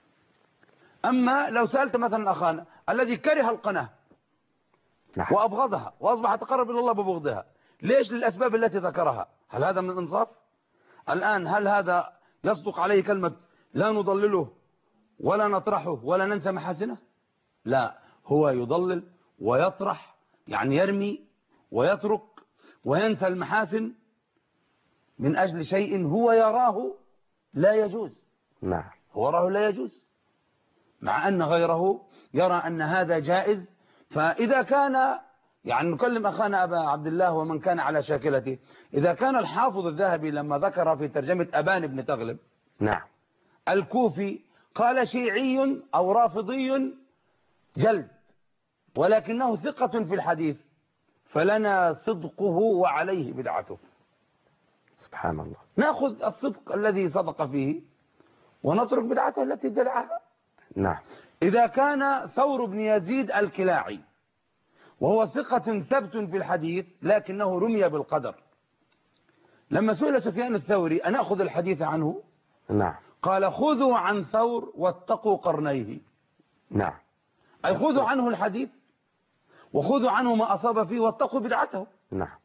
أما لو سألت مثلا أخانا الذي كره القناة نعم. وأبغضها وأصبح تقرب إلى الله ببغضها، ليش؟ للأسباب التي ذكرها. هل هذا من الإنصاف؟ الآن هل هذا يصدق عليه كلمة لا نضلله ولا نطرحه ولا ننسى محاسنه؟ لا، هو يضلل ويطرح، يعني يرمي ويترك وينسى المحاسن من أجل شيء هو يراه لا يجوز. نعم. هو يراه لا يجوز، مع أن غيره يرى أن هذا جائز. فإذا كان، يعني نكلم أخانا أبا عبد الله ومن كان على شاكلته، إذا كان الحافظ الذهبي لما ذكر في ترجمة أبان بن تغلب نعم. الكوفي قال شيعي أو رافضي جلد، ولكنه ثقة في الحديث، فلنا صدقه وعليه بدعته. سبحان الله. نأخذ الصدق الذي صدق فيه ونترك بدعته التي ابتدعها. نعم. إذا كان ثور بن يزيد الكلاعي وهو ثقة ثبت في الحديث لكنه رمي بالقدر، لما سئل سفيان الثوري أن أخذ الحديث عنه، نعم. قال خذوا عن ثور واتقوا قرنيه. نعم. أي خذوا عنه الحديث وخذوا عنه ما أصاب فيه واتقوا بدعته. نعم.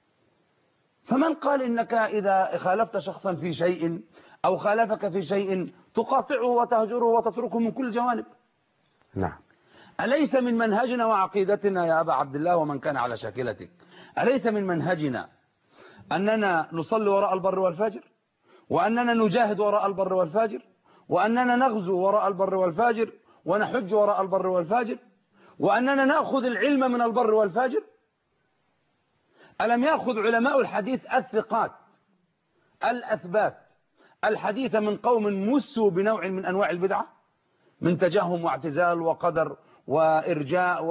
فمن قال إنك إذا خالفت شخصا في شيء أو خالفك في شيء تقاطعه وتهجره وتتركه من كل جوانب؟ نعم. أليس من منهجنا وعقيدتنا يا أبا عبد الله ومن كان على شاكلتك، أليس من منهجنا أننا نصلي وراء البر والفاجر، وأننا نجاهد وراء البر والفاجر، وأننا نغزو وراء البر والفاجر، ونحج وراء البر والفاجر، وأننا نأخذ العلم من البر والفاجر؟ ألم يأخذ علماء الحديث الثقات الأثبات الحديث من قوم مسوا بنوع من أنواع البدعة، من تجهم واعتزال وقدر وإرجاء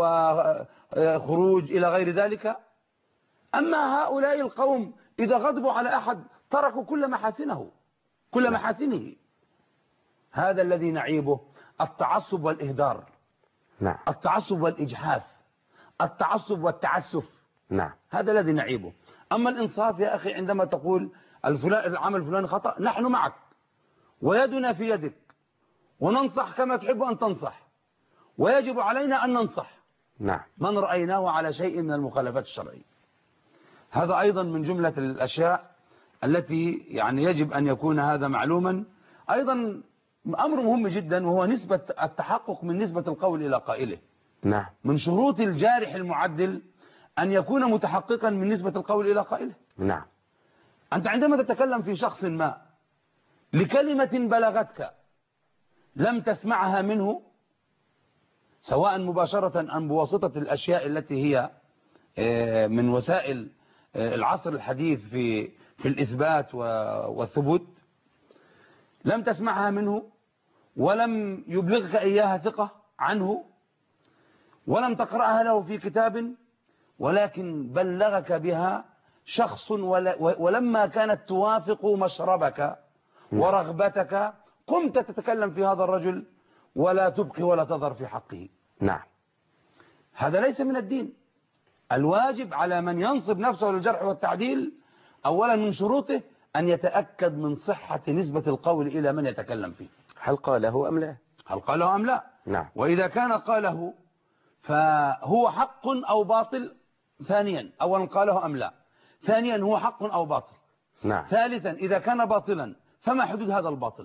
وخروج إلى غير ذلك؟ أما هؤلاء القوم إذا غضبوا على أحد تركوا كل محاسنه كل محاسنه. هذا الذي نعيبه، التعصب والإهدار. نعم. التعصب والإجحاف، التعصب والتعسف. نعم. هذا الذي نعيبه. أما الإنصاف يا أخي، عندما تقول الفلان العمل الفلاني خطأ، نحن معك ويدنا في يدك وننصح كما تحب أن تنصح، ويجب علينا أن ننصح نعم. من رأيناه على شيء من المخالفات الشرعية. هذا أيضا من جملة الأشياء التي يعني يجب أن يكون هذا معلوما. أيضا أمر مهم جدا وهو نسبة التحقق من نسبة القول إلى قائله. نعم. من شروط الجارح المعدل أن يكون متحققا من نسبة القول إلى قائله. نعم. أنت عندما تتكلم في شخص ما لكلمة بلغتك لم تسمعها منه سواء مباشرة أم بواسطة الأشياء التي هي من وسائل العصر الحديث في في الإثبات والثبوت، لم تسمعها منه ولم يبلغك إياها ثقة عنه ولم تقرأها له في كتاب، ولكن بلغك بها شخص ولما كانت توافق مشربك ورغبتك قمت تتكلم في هذا الرجل ولا تبقي ولا تذر في حقه. نعم. هذا ليس من الدين. الواجب على من ينصب نفسه للجرح والتعديل أولا من شروطه أن يتأكد من صحة نسبة القول إلى من يتكلم فيه. هل قاله أم لا؟ هل قاله أم لا؟ نعم. وإذا كان قاله فهو حق أو باطل. ثانيا أولا قاله أم لا. ثانيا هو حق أو باطل. نعم. ثالثا إذا كان باطلا فما حدود هذا الباطل؟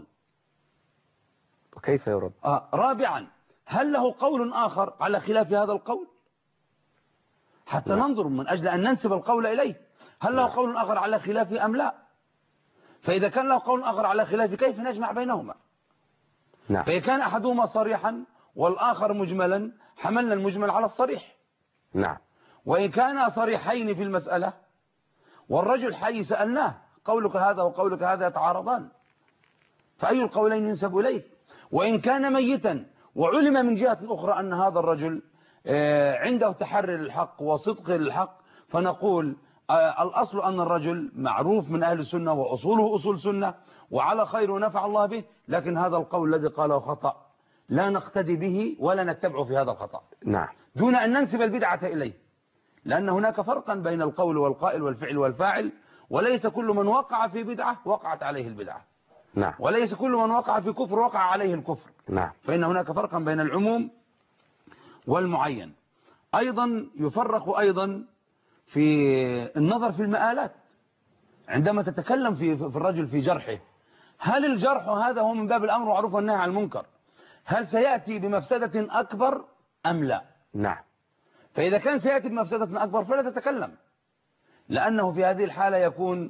وكيف يرد؟ آه. رابعا هل له قول آخر على خلاف هذا القول حتى نعم. ننظر من أجل أن ننسب القول إليه هل له نعم. قول آخر على خلافه أم لا؟ فإذا كان له قول آخر على خلافه كيف نجمع بينهما؟ نعم. فإذا كان أحدهما صريحا والآخر مجملا حملنا المجمل على الصريح. نعم. وإن كانا صريحين في المسألة والرجل حي سألناه قولك هذا وقولك هذا يتعارضان فأي القولين ينسب إليه؟ وإن كان ميتا وعلم من جهة أخرى أن هذا الرجل عنده تحري للحق وصدق للحق فنقول الأصل أن الرجل معروف من أهل السنة وأصوله أصول سنة وعلى خير ونفع الله به، لكن هذا القول الذي قاله خطأ لا نقتدي به ولا نتبعه في هذا الخطأ. نعم. دون أن ننسب البدعة إليه، لأن هناك فرقا بين القول والقائل والفعل والفاعل، وليس كل من وقع في بدعة وقعت عليه البدعة. نعم. وليس كل من وقع في كفر وقع عليه الكفر. نعم. فإن هناك فرقا بين العموم والمعين. أيضا يفرق أيضا في النظر في المآلات عندما تتكلم في في الرجل في جرحه. هل الجرح هذا هو من باب الأمر معروف والنهي عن المنكر؟ هل سيأتي بمفسدة أكبر أم لا؟ نعم. فإذا كان سيأتي بمفسدة أكبر فلا تتكلم، لأنه في هذه الحالة يكون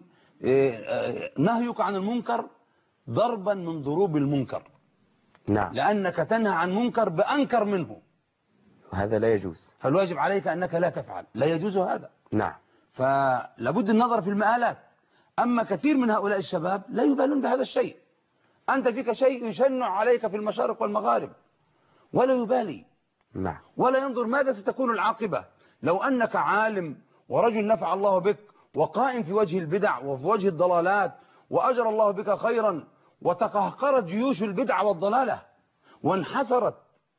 نهيك عن المنكر ضربا من ضروب المنكر. نعم. لأنك تنهى عن منكر بأنكر منه، وهذا لا يجوز. فالواجب عليك أنك لا تفعل، لا يجوز هذا. نعم. فلابد النظر في المآلات. أما كثير من هؤلاء الشباب لا يبالون بهذا الشيء. أنت فيك شيء يشنع عليك في المشارق والمغارب ولا يبالي. نعم. ولا ينظر ماذا ستكون العاقبة لو أنك عالم ورجل نفع الله بك وقائم في وجه البدع وفي وجه الضلالات وأجر الله بك خيرا وتقهقرت جيوش البدع والضلالة وانحسرت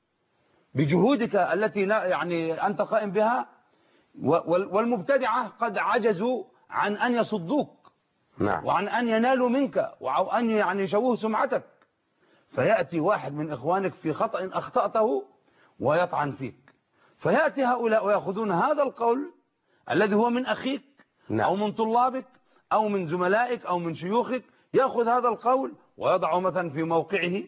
بجهودك التي لا يعني أنت قائم بها، والمبتدعة قد عجزوا عن أن يصدوك. نعم. وعن أن ينالوا منك وأن يعني يشوهوا سمعتك، فيأتي واحد من إخوانك في خطأ أخطأته ويطعن فيك، فيأتي هؤلاء ويأخذون هذا القول الذي هو من أخيك. نعم. أو من طلابك أو من زملائك أو من شيوخك، يأخذ هذا القول ويضعه مثلا في موقعه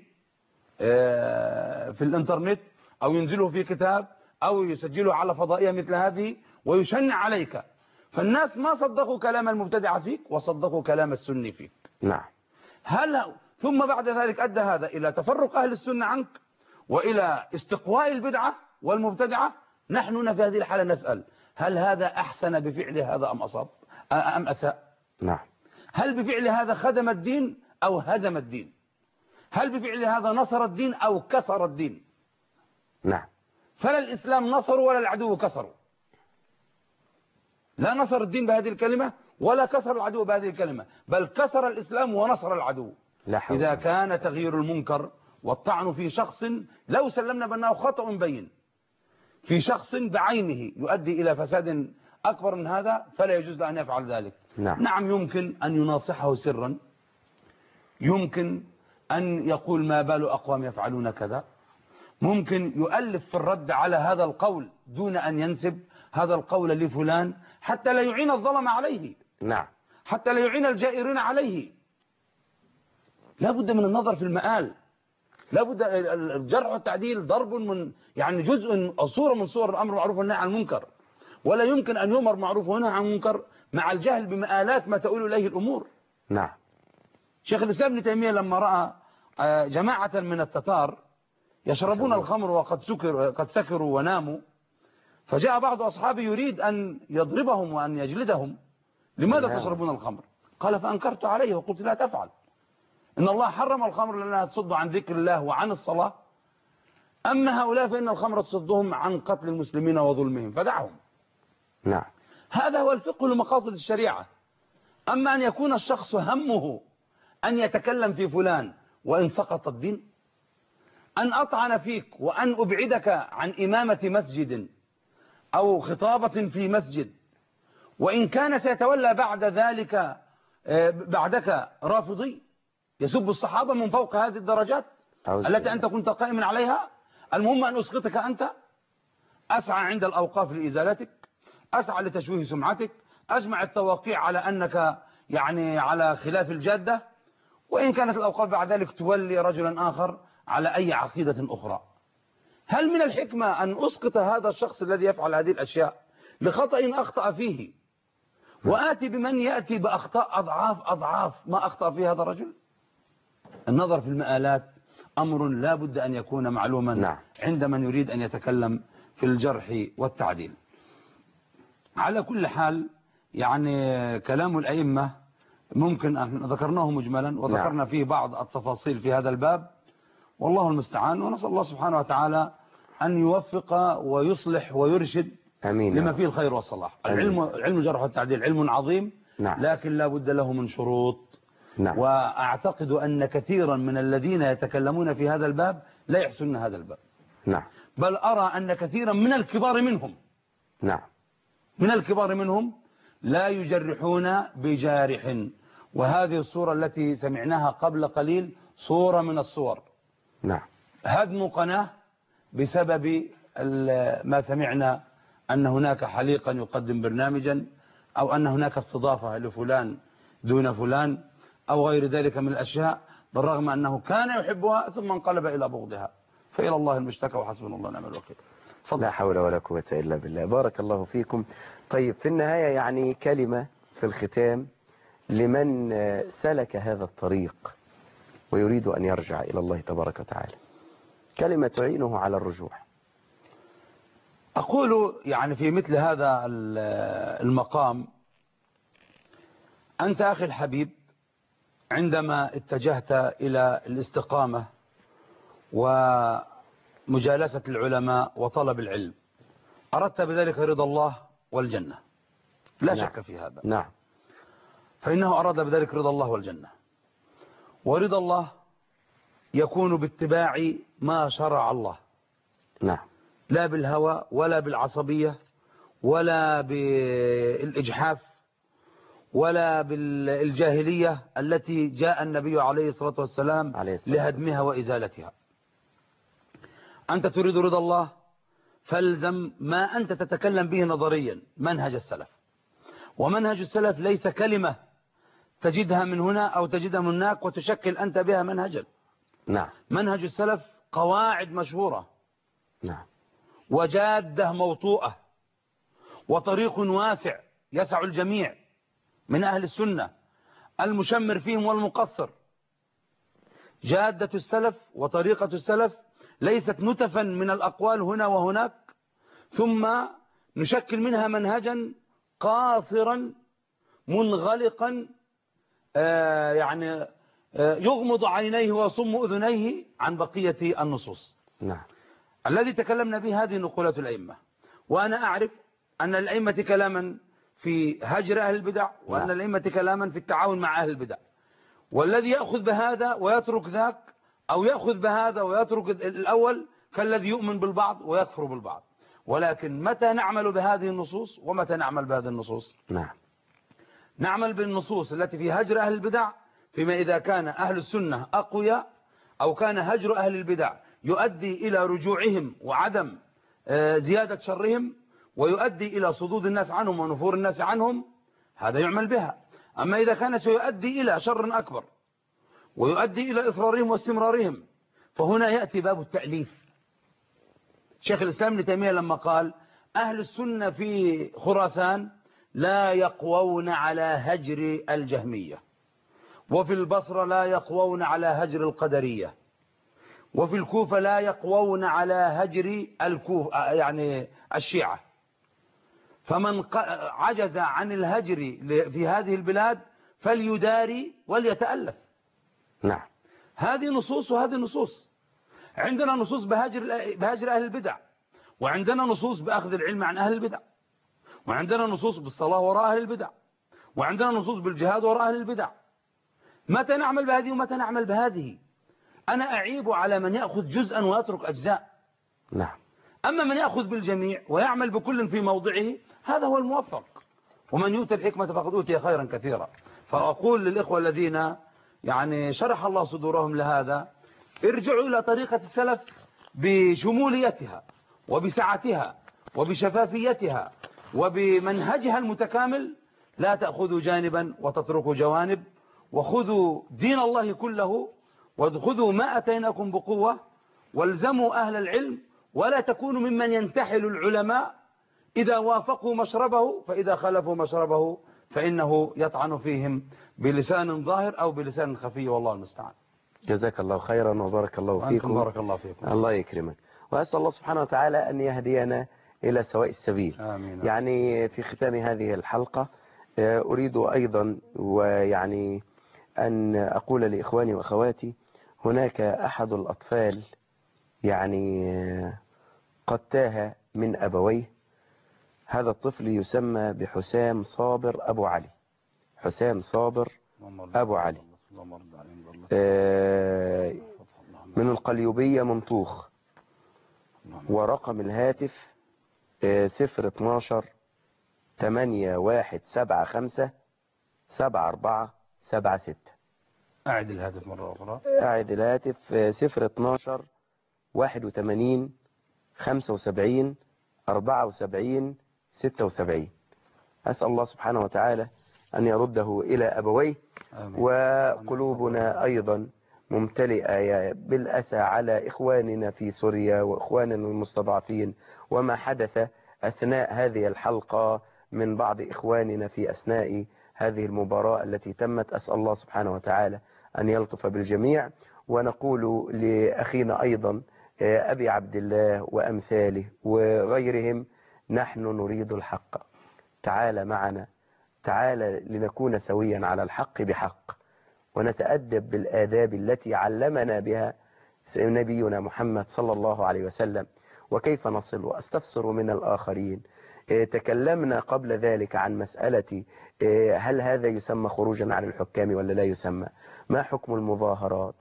في الانترنت أو ينزله في كتاب أو يسجله على فضائية مثل هذه ويشنع عليك، فالناس ما صدقوا كلام المبتدع فيك وصدقوا كلام السني فيك. نعم. هل ثم بعد ذلك أدى هذا إلى تفرق أهل السنة عنك وإلى استقواء البدعة والمبتدعة؟ نحن في هذه الحالة نسأل هل هذا أحسن بفعل هذا أم أصاب أم أساء؟ نعم. هل بفعل هذا خدم الدين أو هدم الدين؟ هل بفعل هذا نصر الدين أو كسر الدين؟ نعم. فلا الإسلام نصر ولا العدو كسروا. لا نصر الدين بهذه الكلمة ولا كسر العدو بهذه الكلمة، بل كسر الإسلام ونصر العدو. لا حول. إذا كان تغيير المنكر والطعن في شخص لو سلمنا بأنه خطأ بين في شخص بعينه يؤدي إلى فساد أكبر من هذا فلا يجوز له أن يفعل ذلك. نعم. نعم يمكن أن يناصحه سرا، يمكن أن يقول ما بال أقوام يفعلون كذا، ممكن يؤلف في الرد على هذا القول دون أن ينسب هذا القول لفلان حتى لا يعين الظلم عليه. نعم. حتى لا يعين الجائرين عليه. لا بد من النظر في المآل، لا بد. الجرح والتعديل ضرب من يعني جزء أو صورة من صور الأمر بالمعروف والنهي عن المنكر، ولا يمكن أن يؤمر معروف ونهى عن المنكر مع الجهل بمآلات ما تؤول إليه الأمور. نعم. شيخ الإسلام ابن تيمية لما رأى جماعة من التتار يشربون الخمر وقد سكر قد سكروا وناموا، فجاء بعض أصحابه يريد أن يضربهم وأن يجلدهم. لماذا نعم. تشربون الخمر؟ قال فأنكرت عليه وقلت لا تفعل، إن الله حرم الخمر لأنها تصد عن ذكر الله وعن الصلاة، أما هؤلاء فإن الخمر تصدهم عن قتل المسلمين وظلمهم فدعهم. نعم. هذا هو الفقه لمقاصد الشريعة. أما أن يكون الشخص همه أن يتكلم في فلان وإن سقط الدين، أن أطعن فيك وأن أبعدك عن إمامة مسجد أو خطابة في مسجد، وإن كان سيتولى بعد ذلك بعدك رافضي يسب الصحابة من فوق هذه الدرجات التي أنت كنت قائما عليها، المهم أن أسقطك أنت، أسعى عند الأوقاف لإزالتك، أسعى لتشويه سمعتك، أجمع التواقيع على أنك يعني على خلاف الجادة، وإن كانت الأوقاف بعد ذلك تولي رجلا آخر على أي عقيدة أخرى. هل من الحكمة أن أسقط هذا الشخص الذي يفعل هذه الأشياء لخطأ أخطأ فيه، وآتي بمن يأتي بأخطاء أضعاف أضعاف ما أخطأ فيه هذا الرجل؟ النظر في المآلات أمر لا بد أن يكون معلوما. نعم. عند من يريد أن يتكلم في الجرح والتعديل. على كل حال يعني كلام الأئمة ممكن أن ذكرناه مجملا وذكرنا نعم. فيه بعض التفاصيل في هذا الباب، والله المستعان، ونسأل الله سبحانه وتعالى أن يوفق ويصلح ويرشد أمين لما فيه الخير والصلاح. العلم علم الجرح والتعديل علم عظيم. نعم. لكن لا بد له من شروط. نعم. وأعتقد أن كثيرا من الذين يتكلمون في هذا الباب لا يحسنون هذا الباب. نعم. بل أرى أن كثيرا من الكبار منهم نعم من الكبار منهم لا يجرحون بجارح، وهذه الصورة التي سمعناها قبل قليل صورة من الصور. نعم. هدم قناة بسبب ما سمعنا أن هناك حليقا يقدم برنامجا، أو أن هناك استضافة لفلان دون فلان أو غير ذلك من الأشياء، بالرغم أنه كان يحبها ثم انقلب إلى بغضها، فإلى الله المشتكى وحسبنا الله ونعم الوكيل. فضل. لا حول ولا قوة إلا بالله. بارك الله فيكم. طيب في النهاية يعني كلمة في الختام لمن سلك هذا الطريق ويريد أن يرجع إلى الله تبارك وتعالى، كلمة تعينه على الرجوع. أقول يعني في مثل هذا المقام، أنت أخي الحبيب عندما اتجهت إلى الاستقامة ومجالسة العلماء وطلب العلم، أردت بذلك رضا الله والجنة، لا نعم. شك في هذا. نعم. فإنه أراد بذلك رضا الله والجنة، ورضا الله يكون باتباع ما شرع الله. نعم. لا بالهوى ولا بالعصبية ولا بالإجحاف ولا بالجاهلية التي جاء النبي عليه الصلاة والسلام لهدمها وإزالتها. أنت تريد رضا الله فالزم ما أنت تتكلم به نظريا منهج السلف، ومنهج السلف ليس كلمة تجدها من هنا أو تجدها من هناك وتشكل أنت بها منهجا. نعم. منهج السلف قواعد مشهورة. نعم. وجادة موطوءة وطريق واسع يسع الجميع من أهل السنة، المشمر فيهم والمقصر. جادة السلف وطريقة السلف ليست نتفا من الأقوال هنا وهناك ثم نشكل منها منهجا قاصرا منغلقا آه يعني آه يغمض عينيه ويصم أذنيه عن بقية النصوص. نعم. الذي تكلمنا به هذه نقولات الأئمة، وأنا أعرف أن الأئمة كلاما في هجر أهل البدع، وأن نعم. الأئمة كلاما في التعاون مع أهل البدع، والذي يأخذ بهذا ويترك ذاك أو يأخذ بهذا ويترك الأول كالذي يؤمن بالبعض ويكفر بالبعض. ولكن متى نعمل بهذه النصوص ومتى نعمل بهذه النصوص؟ نعم. نعمل بالنصوص التي في هجر أهل البدع فيما إذا كان أهل السنة أقوياء، أو كان هجر أهل البدع يؤدي إلى رجوعهم وعدم زيادة شرهم ويؤدي إلى صدود الناس عنهم ونفور الناس عنهم، هذا يعمل بها. أما إذا كان سيؤدي إلى شر أكبر ويؤدي إلى إصرارهم واستمرارهم فهنا يأتي باب التأليف. شيخ الإسلام ابن تيمية لما قال أهل السنة في خراسان لا يقوون على هجر الجهمية، وفي البصرة لا يقوون على هجر القدرية، وفي الكوفة لا يقوون على هجر الكوفة يعني الشيعة، فمن عجز عن الهجر في هذه البلاد فليداري وليتألف. نعم. هذه نصوص وهذه نصوص. عندنا نصوص بهاجر بهاجر أهل البدع، وعندنا نصوص بأخذ العلم عن أهل البدع، وعندنا نصوص بالصلاة وراء أهل البدع، وعندنا نصوص بالجهاد وراء أهل البدع. متى نعمل بهذه ومتى نعمل بهذه؟ أنا أعيب على من يأخذ جزءا ويترك أجزاء. نعم. أما من يأخذ بالجميع ويعمل بكل في موضعه هذا هو الموفق. ومن يؤتى الحكمة فقد أوتي خيرا كثيرا. فأقول للإخوة الذين يعني شرح الله صدورهم لهذا ارجعوا إلى طريقة السلف بشموليتها وبسعتها وبشفافيتها وبمنهجها المتكامل. لا تأخذوا جانبا وتتركوا جوانب، وخذوا دين الله كله، وخذوا ما أتيناكم بقوة، والزموا أهل العلم، ولا تكونوا ممن ينتحل العلماء إذا وافقوا مشربه، فإذا خالفوا مشربه فإنه يطعن فيهم بلسان ظاهر أو بلسان خفي، والله المستعان. جزاك الله خيرا وبارك الله فيكم. بارك الله فيكم. الله يكرمك، وأسأل الله سبحانه وتعالى أن يهدينا إلى سواء السبيل. آمين. يعني في ختام هذه الحلقة أريد أيضا ويعني أن أقول لإخواني وأخواتي هناك أحد الأطفال يعني قد تاه من أبويه. هذا الطفل يسمى بحسام صابر أبو علي. حسام صابر أبو علي من القليوبية منطوخ، ورقم الهاتف صفر اتناشر تمانية واحد سبعة خمسة سبعة أربعة سبعة ستة. أعد الهاتف مرة أخرى. أعد الهاتف صفر اتناشر واحد وتمانين خمسة وسبعين أربعة وسبعين ستة وسبعين. أسأل الله سبحانه وتعالى أن يرده إلى أبويه. وقلوبنا أيضا ممتلئة بالأسى على إخواننا في سوريا وإخواننا المستضعفين، وما حدث أثناء هذه الحلقة من بعض إخواننا في أثناء هذه المباراة التي تمت. أسأل الله سبحانه وتعالى أن يلطف بالجميع. ونقول لأخينا أيضا أبي عبد الله وأمثاله وغيرهم نحن نريد الحق، تعال معنا، تعال لنكون سويا على الحق بحق، ونتأدب بالآداب التي علمنا بها نبينا محمد صلى الله عليه وسلم، وكيف نصل وأستفسر من الآخرين. تكلمنا قبل ذلك عن مسألة هل هذا يسمى خروجا عن الحكام ولا لا يسمى، ما حكم المظاهرات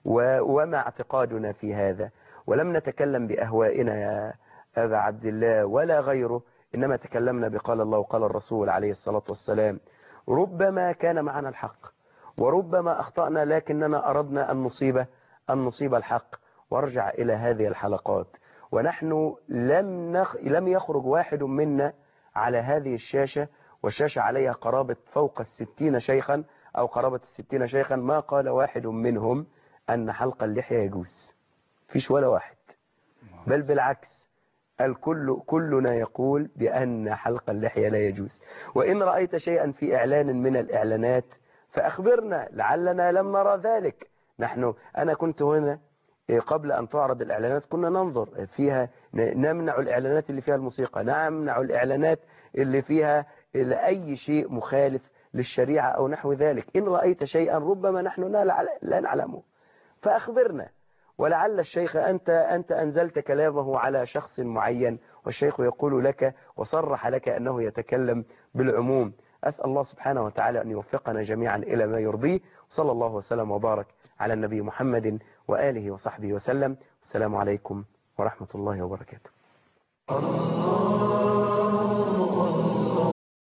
وما اعتقادنا في هذا. ولم نتكلم بأهوائنا يا أبا عبد الله ولا غيره، إنما تكلمنا بقال الله وقال الرسول عليه الصلاة والسلام. ربما كان معنا الحق وربما أخطأنا، لكننا أردنا أن نصيب أن نصيب الحق. وارجع إلى هذه الحلقات ونحن لم نخ... لم يخرج واحد منا على هذه الشاشة، والشاشة عليها قرابة فوق الستين شيخا أو قرابة الستين شيخا، ما قال واحد منهم أن حلق اللحية يجوز. فيش ولا واحد، بل بالعكس الكل كلنا يقول بأن حلق اللحية لا يجوز. وإن رأيت شيئا في إعلان من الإعلانات فأخبرنا، لعلنا لم نرى ذلك. نحن أنا كنت هنا قبل أن تعرض الإعلانات، كنا ننظر فيها، نمنع الإعلانات اللي فيها الموسيقى، نمنع الإعلانات اللي فيها أي شيء مخالف للشريعة أو نحو ذلك. إن رأيت شيئا ربما نحن لا نعلمه فأخبرنا. ولعل الشيخ أنت أنت أنزلت كلامه على شخص معين، والشيخ يقول لك وصرح لك أنه يتكلم بالعموم. أسأل الله سبحانه وتعالى أن يوفقنا جميعا إلى ما يرضيه. صلى الله وسلم وبارك على النبي محمد وآله وصحبه وسلم. السلام عليكم ورحمة الله وبركاته.